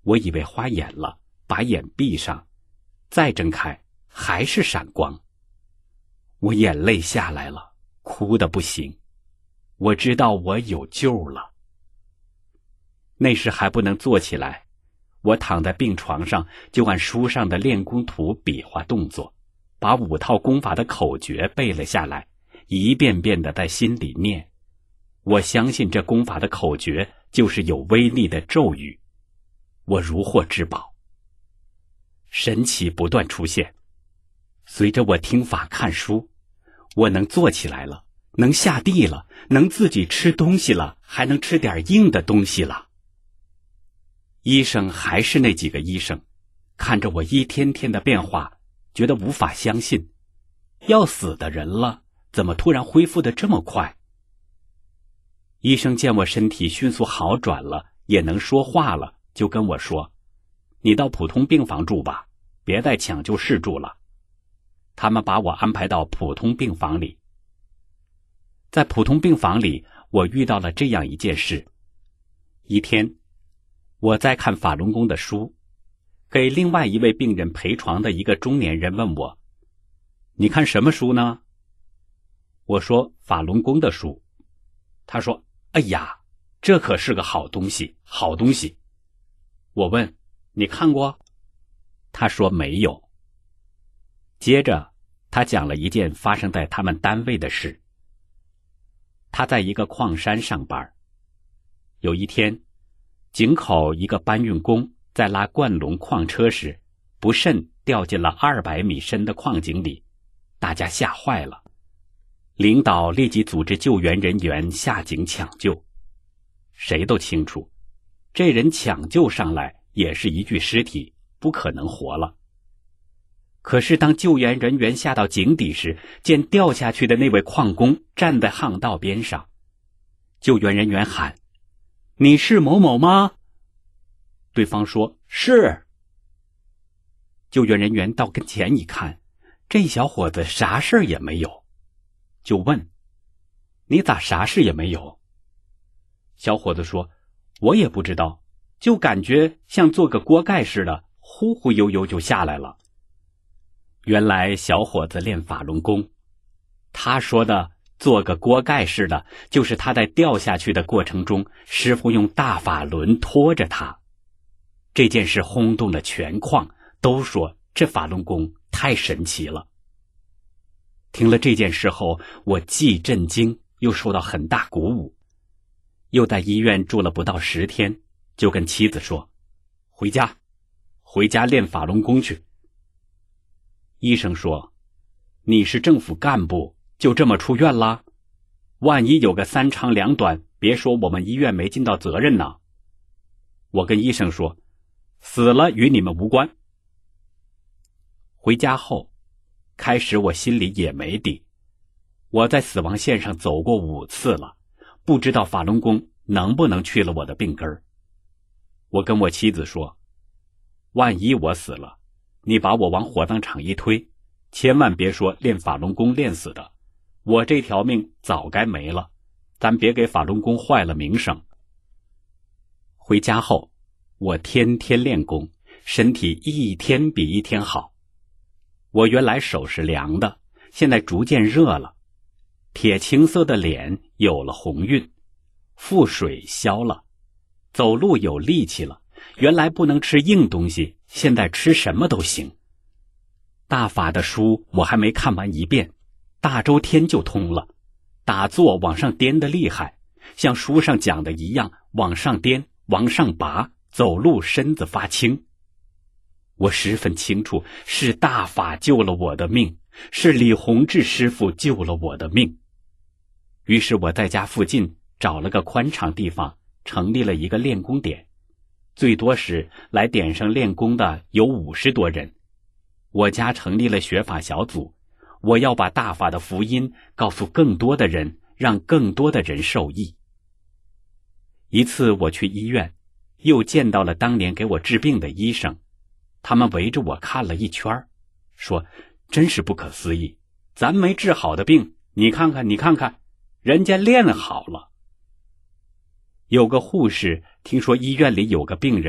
我以为花眼了，把眼闭上，再睁开，还是闪光。我眼泪下来了，哭得不行。我知道我有救了。那时还不能坐起来，我躺在病床上，就按书上的练功图比划动作，把五套功法的口诀背了下来，一遍遍地在心里念。我相信这功法的口诀就是有威力的咒语。我如获至宝。神奇不断出现，随着我听法看书，我能坐起来了，能下地了，能自己吃东西了，还能吃点硬的东西了。医生还是那几个医生，看着我一天天的变化，觉得无法相信，要死的人了，怎么突然恢复得这么快？医生见我身体迅速好转了，也能说话了，就跟我说，你到普通病房住吧，别在抢救室住了。他们把我安排到普通病房里。在普通病房里，我遇到了这样一件事。一天，我在看法轮功的书，给另外一位病人陪床的一个中年人问我，你看什么书呢？我说法轮功的书。他说，哎呀，这可是个好东西，好东西。我问，你看过？他说没有。接着他讲了一件发生在他们单位的事。他在一个矿山上班，有一天，井口一个搬运工在拉灌龙矿车时，不慎掉进了二百米深的矿井里，大家吓坏了。领导立即组织救援人员下井抢救。谁都清楚，这人抢救上来也是一具尸体，不可能活了。可是当救援人员下到井底时，见掉下去的那位矿工站在巷道边上。救援人员喊，你是某某吗？对方说，是。救援人员到跟前一看，这小伙子啥事儿也没有，就问，你咋啥事也没有？小伙子说，我也不知道，就感觉像做个锅盖似的，忽忽悠悠就下来了。原来小伙子练法轮功，他说的做个锅盖似的，就是他在掉下去的过程中，师傅用大法轮拖着他。这件事轰动了全矿，都说这法轮功太神奇了。听了这件事后，我既震惊又受到很大鼓舞。又在医院住了不到十天，就跟妻子说，回家，回家练法轮功去。医生说，你是政府干部，就这么出院啦？万一有个三长两短，别说我们医院没尽到责任呢。我跟医生说，死了与你们无关。回家后，开始我心里也没底，我在死亡线上走过五次了，不知道法轮功能不能去了我的病根儿。我跟我妻子说，万一我死了，你把我往火葬场一推，千万别说练法轮功练死的，我这条命早该没了，咱别给法轮功坏了名声。回家后，我天天练功，身体一天比一天好。我原来手是凉的，现在逐渐热了，铁青色的脸有了红晕，腹水消了，走路有力气了，原来不能吃硬东西，现在吃什么都行。大法的书我还没看完一遍，大周天就通了，打坐往上颠得厉害，像书上讲的一样，往上颠，往上拔，走路身子发轻。我十分清楚，是大法救了我的命，是李洪志师傅救了我的命。于是我在家附近找了个宽敞地方，成立了一个练功点，最多时来点上练功的有五十多人。我家成立了学法小组，我要把大法的福音告诉更多的人，让更多的人受益。一次我去医院，又见到了当年给我治病的医生，他们围着我看了一圈，说真是不可思议，咱没治好的病，你看看你看看，人家练好了。有个护士听说医院里有个病人，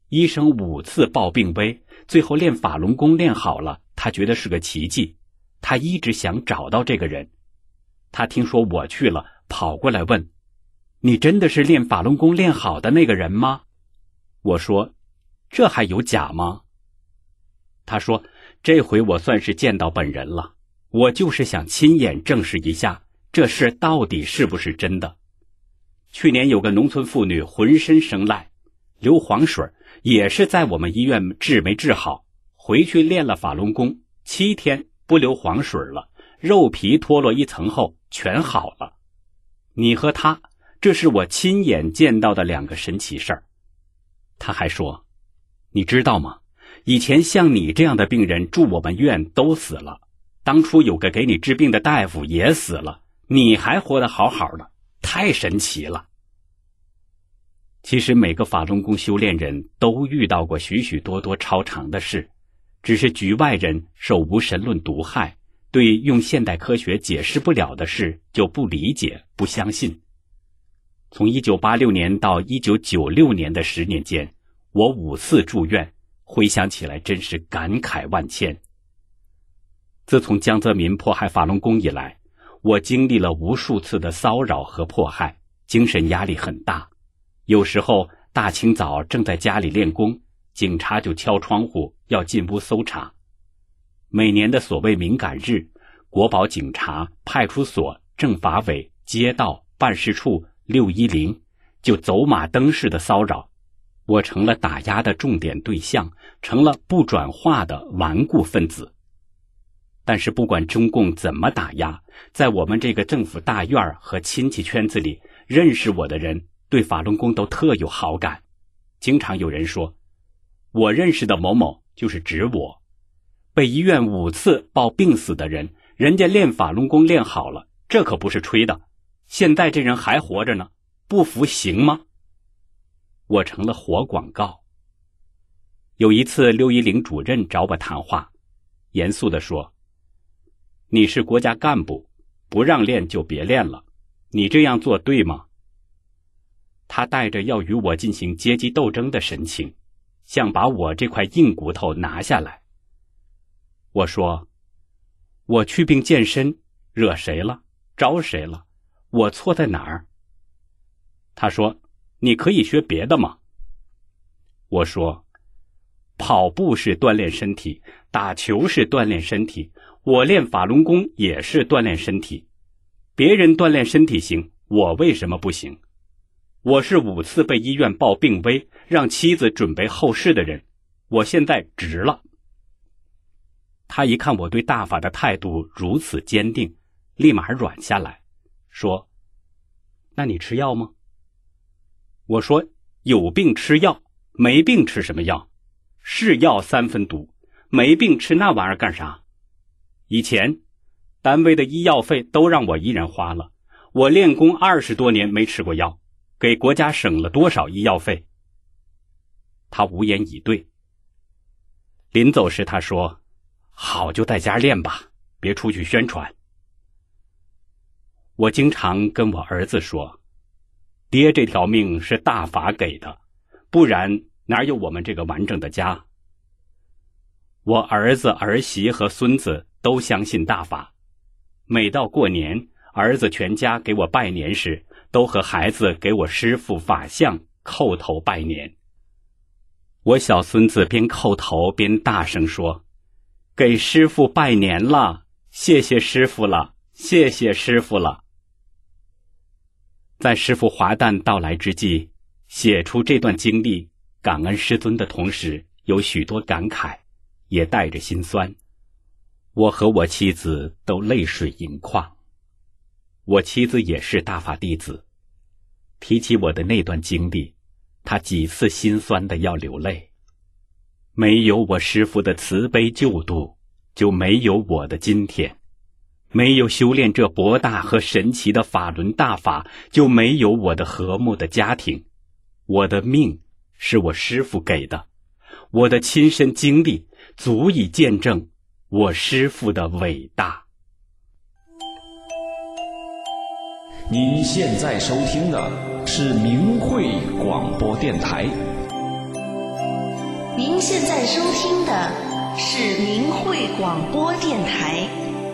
医生五次报病危，最后练法轮功练好了，他觉得是个奇迹。他一直想找到这个人。他听说我去了，跑过来问，你真的是练法轮功练好的那个人吗？我说，这还有假吗？他说，这回我算是见到本人了，我就是想亲眼证实一下这事到底是不是真的。去年有个农村妇女浑身生癞，流黄水，也是在我们医院治没治好，回去练了法轮功，七天不流黄水了，肉皮脱落一层后全好了。你和他，这是我亲眼见到的两个神奇事儿。他还说，你知道吗？以前像你这样的病人住我们院都死了，当初有个给你治病的大夫也死了，你还活得好好的，太神奇了。其实每个法轮功修炼人都遇到过许许多多超常的事，只是局外人受无神论毒害，对用现代科学解释不了的事就不理解不相信。从一九八六年到一九九六年的十年间，我五次住院，回想起来真是感慨万千。自从江泽民迫害法轮功以来，我经历了无数次的骚扰和迫害，精神压力很大。有时候大清早正在家里练功，警察就敲窗户要进屋搜查。每年的所谓敏感日，国保警察、派出所、政法委、街道、办事处、六一零就走马灯似的骚扰，我成了打压的重点对象，成了不转化的顽固分子。但是不管中共怎么打压，在我们这个政府大院和亲戚圈子里，认识我的人对法轮功都特有好感。经常有人说，我认识的某某就是指我。被医院五次报病死的人，人家练法轮功练好了，这可不是吹的。现在这人还活着呢，不服行吗？我成了活广告。有一次六一零主任找我谈话，严肃地说，你是国家干部，不让练就别练了，你这样做对吗？他带着要与我进行阶级斗争的神情，想把我这块硬骨头拿下来。我说，我去病健身，惹谁了？招谁了？我错在哪儿？他说，你可以学别的吗？我说，跑步是锻炼身体，打球是锻炼身体，我练法轮功也是锻炼身体。别人锻炼身体行，我为什么不行？我是五次被医院报病危，让妻子准备后事的人，我现在值了。他一看我对大法的态度如此坚定，立马软下来，说，那你吃药吗？我说，有病吃药，没病吃什么药？是药三分毒，没病吃那玩意儿干啥？以前单位的医药费都让我一人花了，我练功二十多年没吃过药，给国家省了多少医药费？他无言以对。临走时他说，好就在家练吧，别出去宣传。我经常跟我儿子说，爹这条命是大法给的，不然哪有我们这个完整的家？我儿子、儿媳和孙子都相信大法，每到过年，儿子全家给我拜年时，都和孩子给我师父法相叩头拜年。我小孙子边叩头边大声说，给师父拜年了，谢谢师父了，谢谢师父了。在师父华诞到来之际，写出这段经历，感恩师尊的同时，有许多感慨，也带着心酸。我和我妻子都泪水盈眶。我妻子也是大法弟子，提起我的那段经历，她几次心酸的要流泪。没有我师父的慈悲救度，就没有我的今天；没有修炼这博大和神奇的法轮大法，就没有我的和睦的家庭。我的命是我师父给的，我的亲身经历足以见证我师父的伟大。 您现在收听的是明慧广播电台。 您现在收听的是明慧广播电台。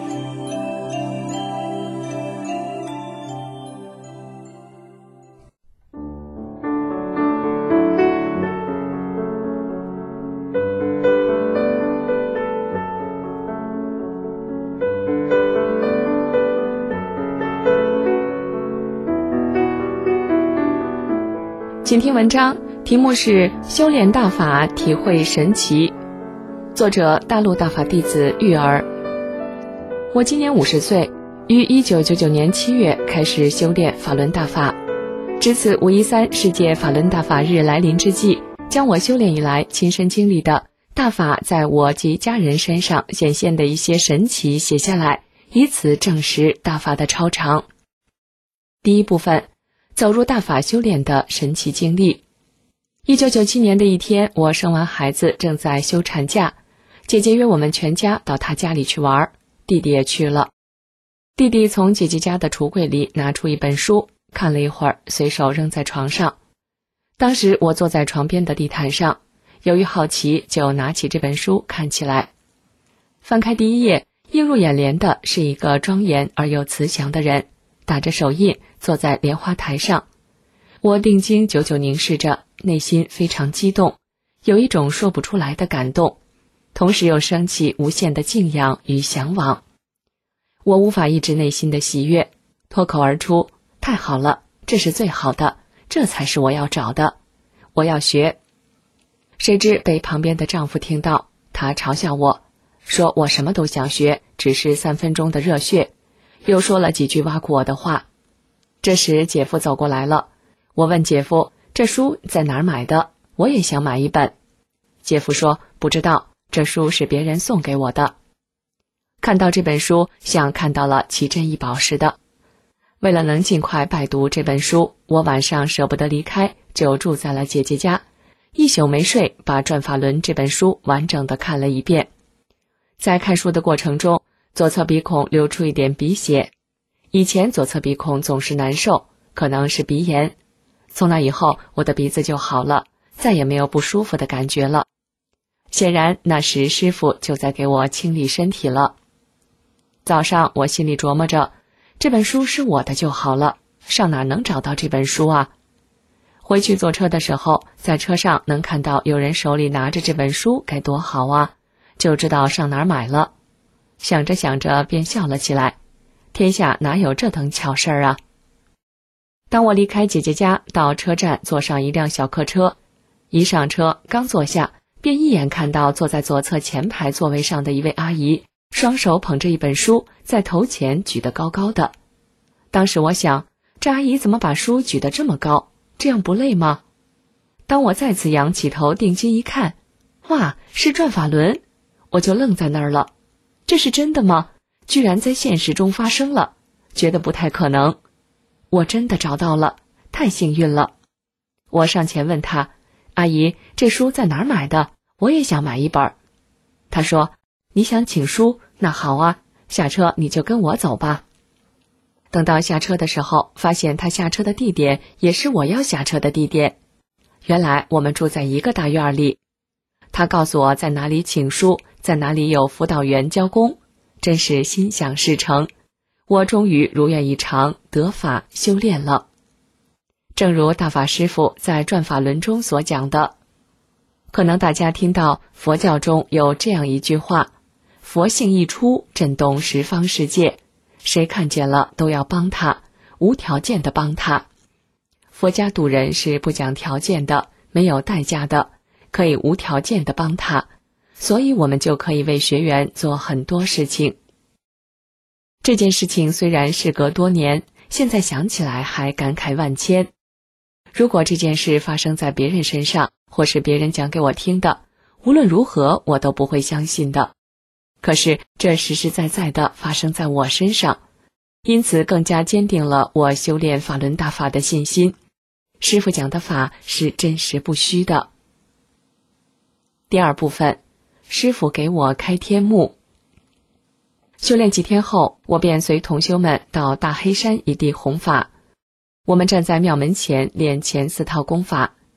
请听文章，题目是《修炼大法，体会神奇》，作者大陆大法弟子玉儿。我今年五十岁，于一九九九年七月开始修炼法轮大法。值此五一三世界法轮大法日来临之际，将我修炼以来亲身经历的大法在我及家人身上显现的一些神奇写下来，以此证实大法的超常。第一部分，走入大法修炼的神奇经历。一九九七年的一天，我生完孩子，正在休产假，姐姐约我们全家到她家里去玩，弟弟也去了。弟弟从姐姐家的橱柜里拿出一本书，看了一会儿，随手扔在床上。当时我坐在床边的地毯上，由于好奇，就拿起这本书看起来。翻开第一页，映入眼帘的是一个庄严而又慈祥的人，打着手印，坐在莲花台上。我定睛久久凝视着，内心非常激动，有一种说不出来的感动，同时又升起无限的敬仰与向往。我无法抑制内心的喜悦，脱口而出：太好了，这是最好的，这才是我要找的，我要学。谁知被旁边的丈夫听到，他嘲笑我，说我什么都想学，只是三分钟的热血，又说了几句挖苦我的话。这时姐夫走过来了，我问姐夫，这书在哪儿买的？我也想买一本。姐夫说，不知道，这书是别人送给我的。看到这本书，像看到了奇珍异宝似的。为了能尽快拜读这本书，我晚上舍不得离开，就住在了姐姐家，一宿没睡，把《转法轮》这本书完整的看了一遍。在看书的过程中，左侧鼻孔流出一点鼻血，以前左侧鼻孔总是难受，可能是鼻炎。从那以后，我的鼻子就好了，再也没有不舒服的感觉了。显然那时师父就在给我清理身体了。早上我心里琢磨着，这本书是我的就好了，上哪能找到这本书啊？回去坐车的时候，在车上能看到有人手里拿着这本书该多好啊，就知道上哪儿买了。想着想着便笑了起来，天下哪有这等巧事儿啊？当我离开姐姐家到车站，坐上一辆小客车，一上车刚坐下，便一眼看到坐在左侧前排座位上的一位阿姨，双手捧着一本书，在头前举得高高的。当时我想，这阿姨怎么把书举得这么高，这样不累吗？当我再次仰起头定睛一看，哇，是转法轮，我就愣在那儿了。这是真的吗？居然在现实中发生了，觉得不太可能。我真的找到了，太幸运了。我上前问她，阿姨，这书在哪儿买的？我也想买一本。她说，你想请书？那好啊，下车你就跟我走吧。等到下车的时候，发现她下车的地点也是我要下车的地点。原来我们住在一个大院里。她告诉我在哪里请书，在哪里有辅导员教功，真是心想事成。我终于如愿以偿，得法修炼了。正如大法师父在《转法轮》中所讲的，可能大家听到佛教中有这样一句话，佛性一出，震动十方世界，谁看见了都要帮他，无条件的帮他。佛家度人是不讲条件的，没有代价的，可以无条件的帮他，所以我们就可以为学员做很多事情。这件事情虽然事隔多年，现在想起来还感慨万千。如果这件事发生在别人身上，或是别人讲给我听的，无论如何我都不会相信的。可是这实实在在的发生在我身上，因此更加坚定了我修炼法轮大法的信心。师父讲的法是真实不虚的。第二部分，师父给我开天目。修炼几天后，我便随同修们到大黑山一地弘法。我们站在庙门前练前四套功法。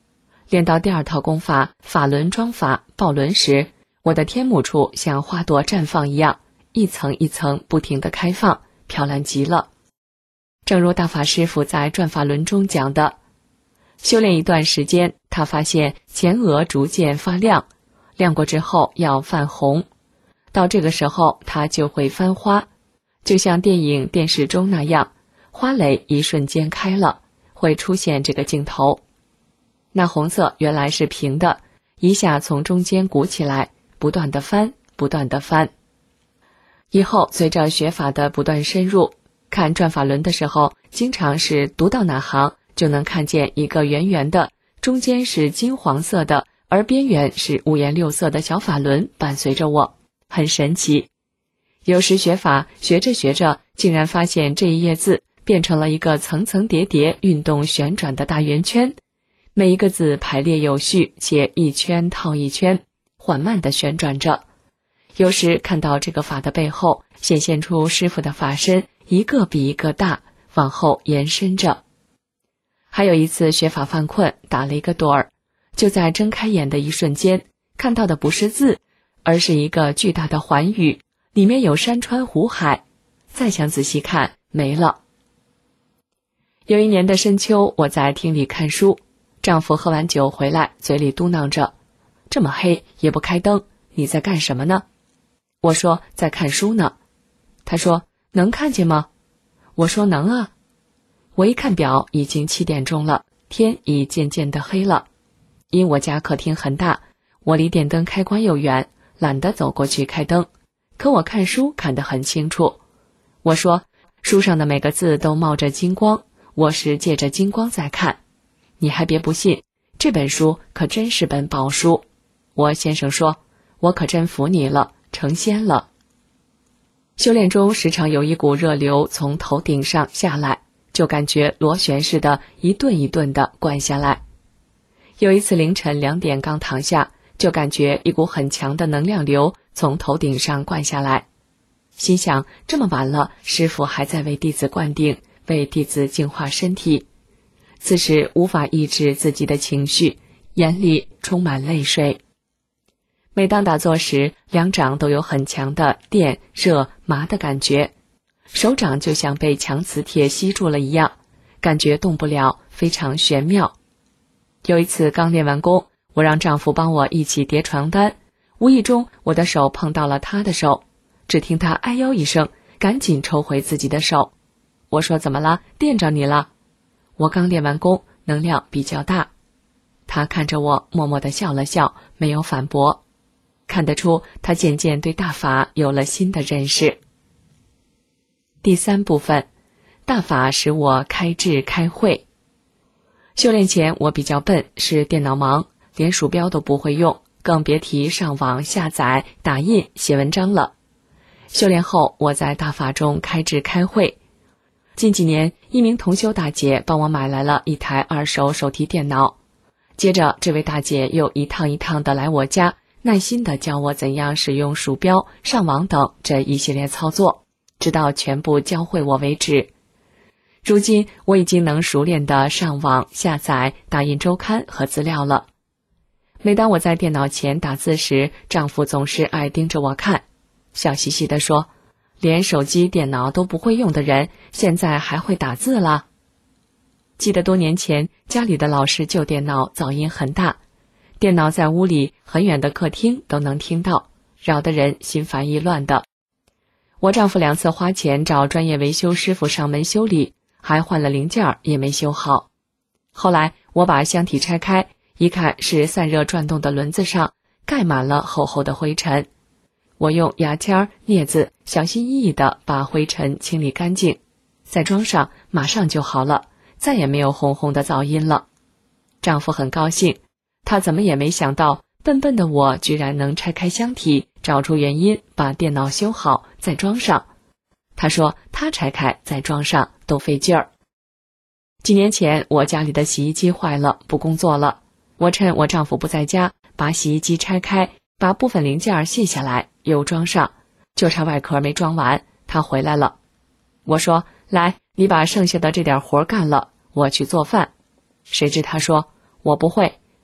练到第二套功法法轮桩法抱轮时，我的天目处像花朵绽放一样，一层一层不停地开放，漂亮极了。正如大法师父在转法轮中讲的，修炼一段时间，他发现前额逐渐发亮，亮过之后要泛红，到这个时候它就会翻花，就像电影电视中那样，花蕾一瞬间开了，会出现这个镜头。那红色原来是平的，一下从中间鼓起来，不断地翻，不断地翻。以后随着学法的不断深入，看转法轮的时候，经常是读到哪行就能看见一个圆圆的，中间是金黄色的，而边缘是五颜六色的小法轮伴随着我，很神奇。有时学法学着学着，竟然发现这一页字变成了一个层层叠叠运动旋转的大圆圈，每一个字排列有序，且一圈套一圈，缓慢地旋转着。有时看到这个法的背后显现出师父的法身，一个比一个大，往后延伸着。还有一次学法犯困，打了一个盹儿，就在睁开眼的一瞬间，看到的不是字，而是一个巨大的寰宇，里面有山川湖海，再想仔细看，没了。有一年的深秋，我在厅里看书，丈夫喝完酒回来，嘴里嘟囔着，这么黑也不开灯，你在干什么呢？我说在看书呢。他说能看见吗？我说能啊。我一看表，已经七点钟了，天已渐渐的黑了。因我家客厅很大，我离电灯开关又远，懒得走过去开灯，可我看书看得很清楚。我说书上的每个字都冒着金光，我是借着金光在看。你还别不信，这本书可真是本宝书。我先生说，我可真服你了，成仙了。修炼中时常有一股热流从头顶上下来，就感觉螺旋似的一顿一顿地灌下来。有一次凌晨两点刚躺下，就感觉一股很强的能量流从头顶上灌下来，心想这么晚了，师父还在为弟子灌顶，为弟子净化身体。此时无法抑制自己的情绪，眼里充满泪水。每当打坐时，两掌都有很强的电、热、麻的感觉，手掌就像被强磁铁吸住了一样，感觉动不了，非常玄妙。有一次刚练完功，我让丈夫帮我一起叠床单，无意中我的手碰到了他的手，只听他哎呦一声，赶紧抽回自己的手。我说怎么了？电着你了？我刚练完功，能量比较大。他看着我，默默地笑了笑，没有反驳。看得出他渐渐对大法有了新的认识。第三部分，大法使我开智开慧。修炼前我比较笨，是电脑盲，连鼠标都不会用，更别提上网下载、打印、写文章了。修炼后，我在大法中开智开慧。近几年，一名同修大姐帮我买来了一台二手手提电脑，接着这位大姐又一趟一趟的来我家，耐心地教我怎样使用鼠标、上网等这一系列操作，直到全部教会我为止。如今我已经能熟练地上网、下载、打印周刊和资料了。每当我在电脑前打字时，丈夫总是爱盯着我看，笑嘻嘻地说，连手机、电脑都不会用的人，现在还会打字了。记得多年前，家里的老式旧电脑噪音很大，电脑在屋里很远的客厅都能听到，扰得人心烦意乱的。我丈夫两次花钱找专业维修师傅上门修理，还换了零件也没修好。后来我把箱体拆开，一看是散热转动的轮子上盖满了厚厚的灰尘。我用牙签、镊子小心翼翼地把灰尘清理干净，再装上马上就好了，再也没有轰轰的噪音了。丈夫很高兴，他怎么也没想到，笨笨的我居然能拆开箱体，找出原因，把电脑修好再装上。他说他拆开再装上都费劲儿。几年前我家里的洗衣机坏了，不工作了，我趁我丈夫不在家，把洗衣机拆开，把部分零件卸下来又装上，就差外壳没装完，他回来了。我说来，你把剩下的这点活干了，我去做饭。谁知他说我不会，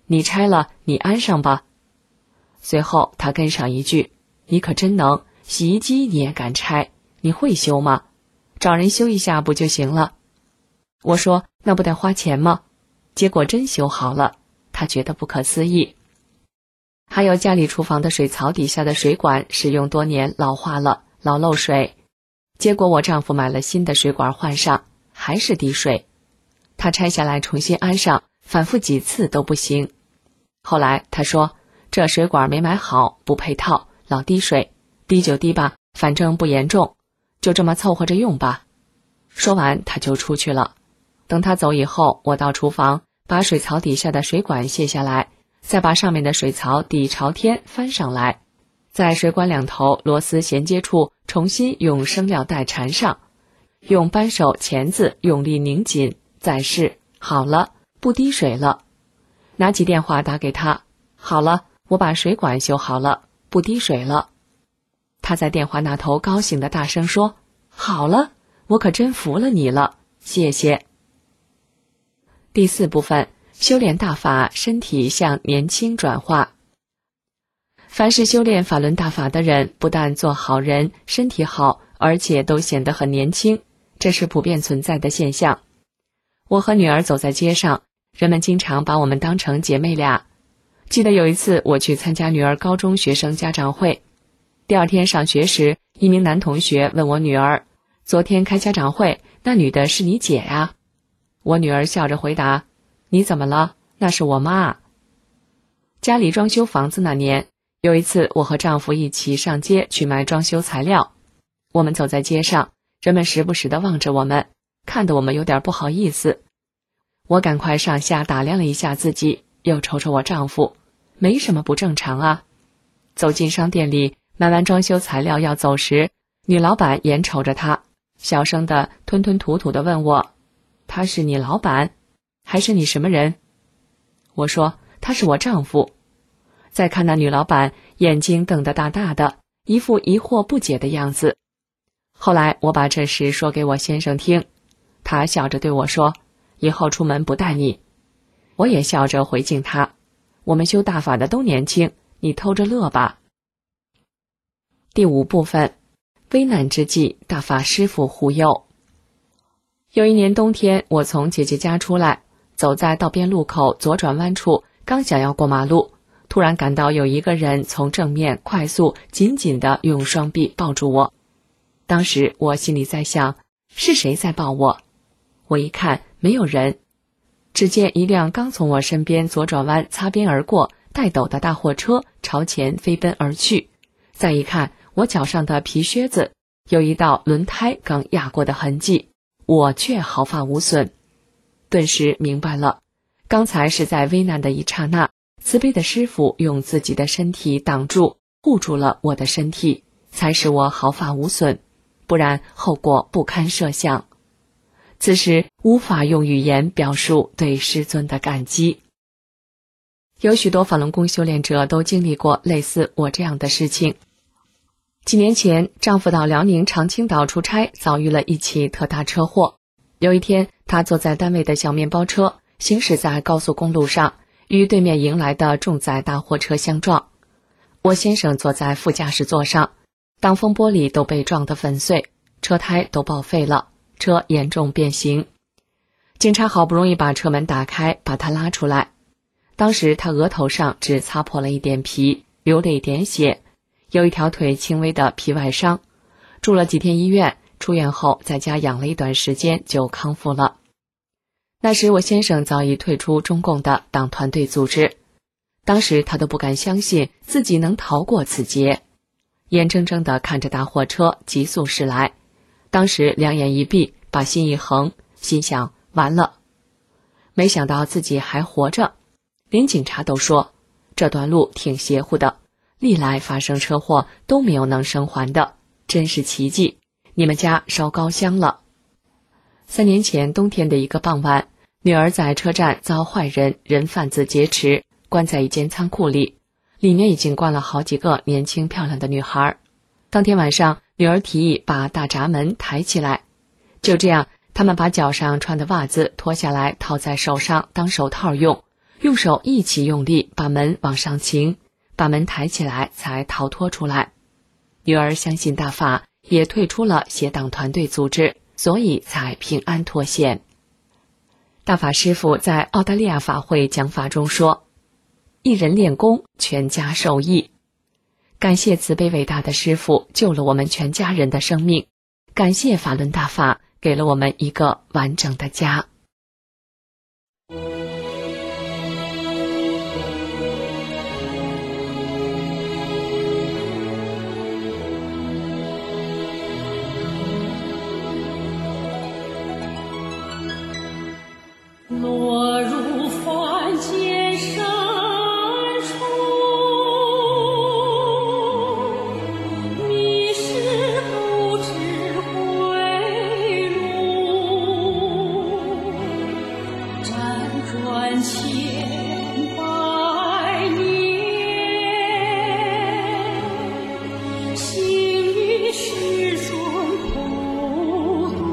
你拆了，你安上吧。随后他跟上一句，你可真能，洗衣机你也敢拆，你会修吗？找人修一下不就行了？我说那不得花钱吗？结果真修好了，他觉得不可思议。还有家里厨房的水槽底下的水管使用多年老化了，老漏水，结果我丈夫买了新的水管换上，还是滴水。他拆下来重新安上，反复几次都不行。后来他说这水管没买好，不配套，老滴水，滴就滴吧，反正不严重，就这么凑合着用吧。说完他就出去了。等他走以后，我到厨房把水槽底下的水管卸下来，再把上面的水槽底朝天翻上来，在水管两头螺丝衔接处重新用生料带缠上，用扳手钳子用力拧紧，再试，好了，不滴水了。拿起电话打给他，好了，我把水管修好了，不滴水了。他在电话那头高兴地大声说，好了，我可真服了你了，谢谢。第四部分，修炼大法，身体向年轻转化。凡是修炼法轮大法的人，不但做好人，身体好，而且都显得很年轻，这是普遍存在的现象。我和女儿走在街上，人们经常把我们当成姐妹俩。记得有一次我去参加女儿高中学生家长会，第二天上学时，一名男同学问我女儿，昨天开家长会，那女的是你姐呀？我女儿笑着回答，你怎么了？那是我妈。家里装修房子那年，有一次我和丈夫一起上街去买装修材料，我们走在街上，人们时不时地望着我们，看得我们有点不好意思。我赶快上下打量了一下自己，又瞅瞅我丈夫，没什么不正常啊。走进商店里，买完装修材料要走时，女老板眼瞅着他，小声地吞吞吐吐地问我，他是你老板还是你什么人？我说他是我丈夫。再看那女老板，眼睛瞪得大大的，一副疑惑不解的样子。后来我把这事说给我先生听，他笑着对我说，以后出门不带你。我也笑着回敬他，我们修大法的都年轻，你偷着乐吧。第五部分，危难之际，大法师父护佑。有一年冬天，我从姐姐家出来，走在道边路口左转弯处，刚想要过马路，突然感到有一个人从正面快速紧紧地用双臂抱住我。当时我心里在想，是谁在抱我？我一看，没有人。只见一辆刚从我身边左转弯擦边而过带斗的大货车朝前飞奔而去。再一看，我脚上的皮靴子有一道轮胎刚压过的痕迹，我却毫发无损。顿时明白了，刚才是在危难的一刹那，慈悲的师父用自己的身体挡住护住了我的身体，才使我毫发无损，不然后果不堪设想。此时无法用语言表述对师尊的感激。有许多法轮功修炼者都经历过类似我这样的事情。几年前，丈夫到辽宁长青岛出差，遭遇了一起特大车祸。有一天，他坐在单位的小面包车，行驶在高速公路上，与对面迎来的重载大货车相撞。我先生坐在副驾驶座上，挡风玻璃都被撞得粉碎，车胎都报废了，车严重变形。警察好不容易把车门打开，把他拉出来。当时他额头上只擦破了一点皮，流了一点血，有一条腿轻微的皮外伤，住了几天医院，出院后在家养了一段时间就康复了。那时我先生早已退出中共的党团队组织，当时他都不敢相信自己能逃过此劫，眼睁睁地看着大货车急速驶来，当时两眼一闭，把心一横，心想完了。没想到自己还活着，连警察都说这段路挺邪乎的，历来发生车祸都没有能生还的，真是奇迹，你们家烧高香了。三年前冬天的一个傍晚，女儿在车站遭坏人人贩子劫持，关在一间仓库里，里面已经关了好几个年轻漂亮的女孩。当天晚上，女儿提议把大闸门抬起来，就这样他们把脚上穿的袜子脱下来套在手上当手套用， 用手一起用力把门往上擎，把门抬起来才逃脱出来。女儿相信大法，也退出了协党团队组织，所以才平安脱险。大法师父在澳大利亚法会讲法中说，一人练功，全家受益。感谢慈悲伟大的师父救了我们全家人的生命，感谢法轮大法给了我们一个完整的家。 落入凡间深处，迷失不知回路，辗转千百年，行于世尊普渡。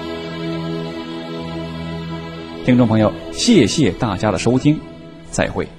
听众朋友，谢谢大家的收听，再会。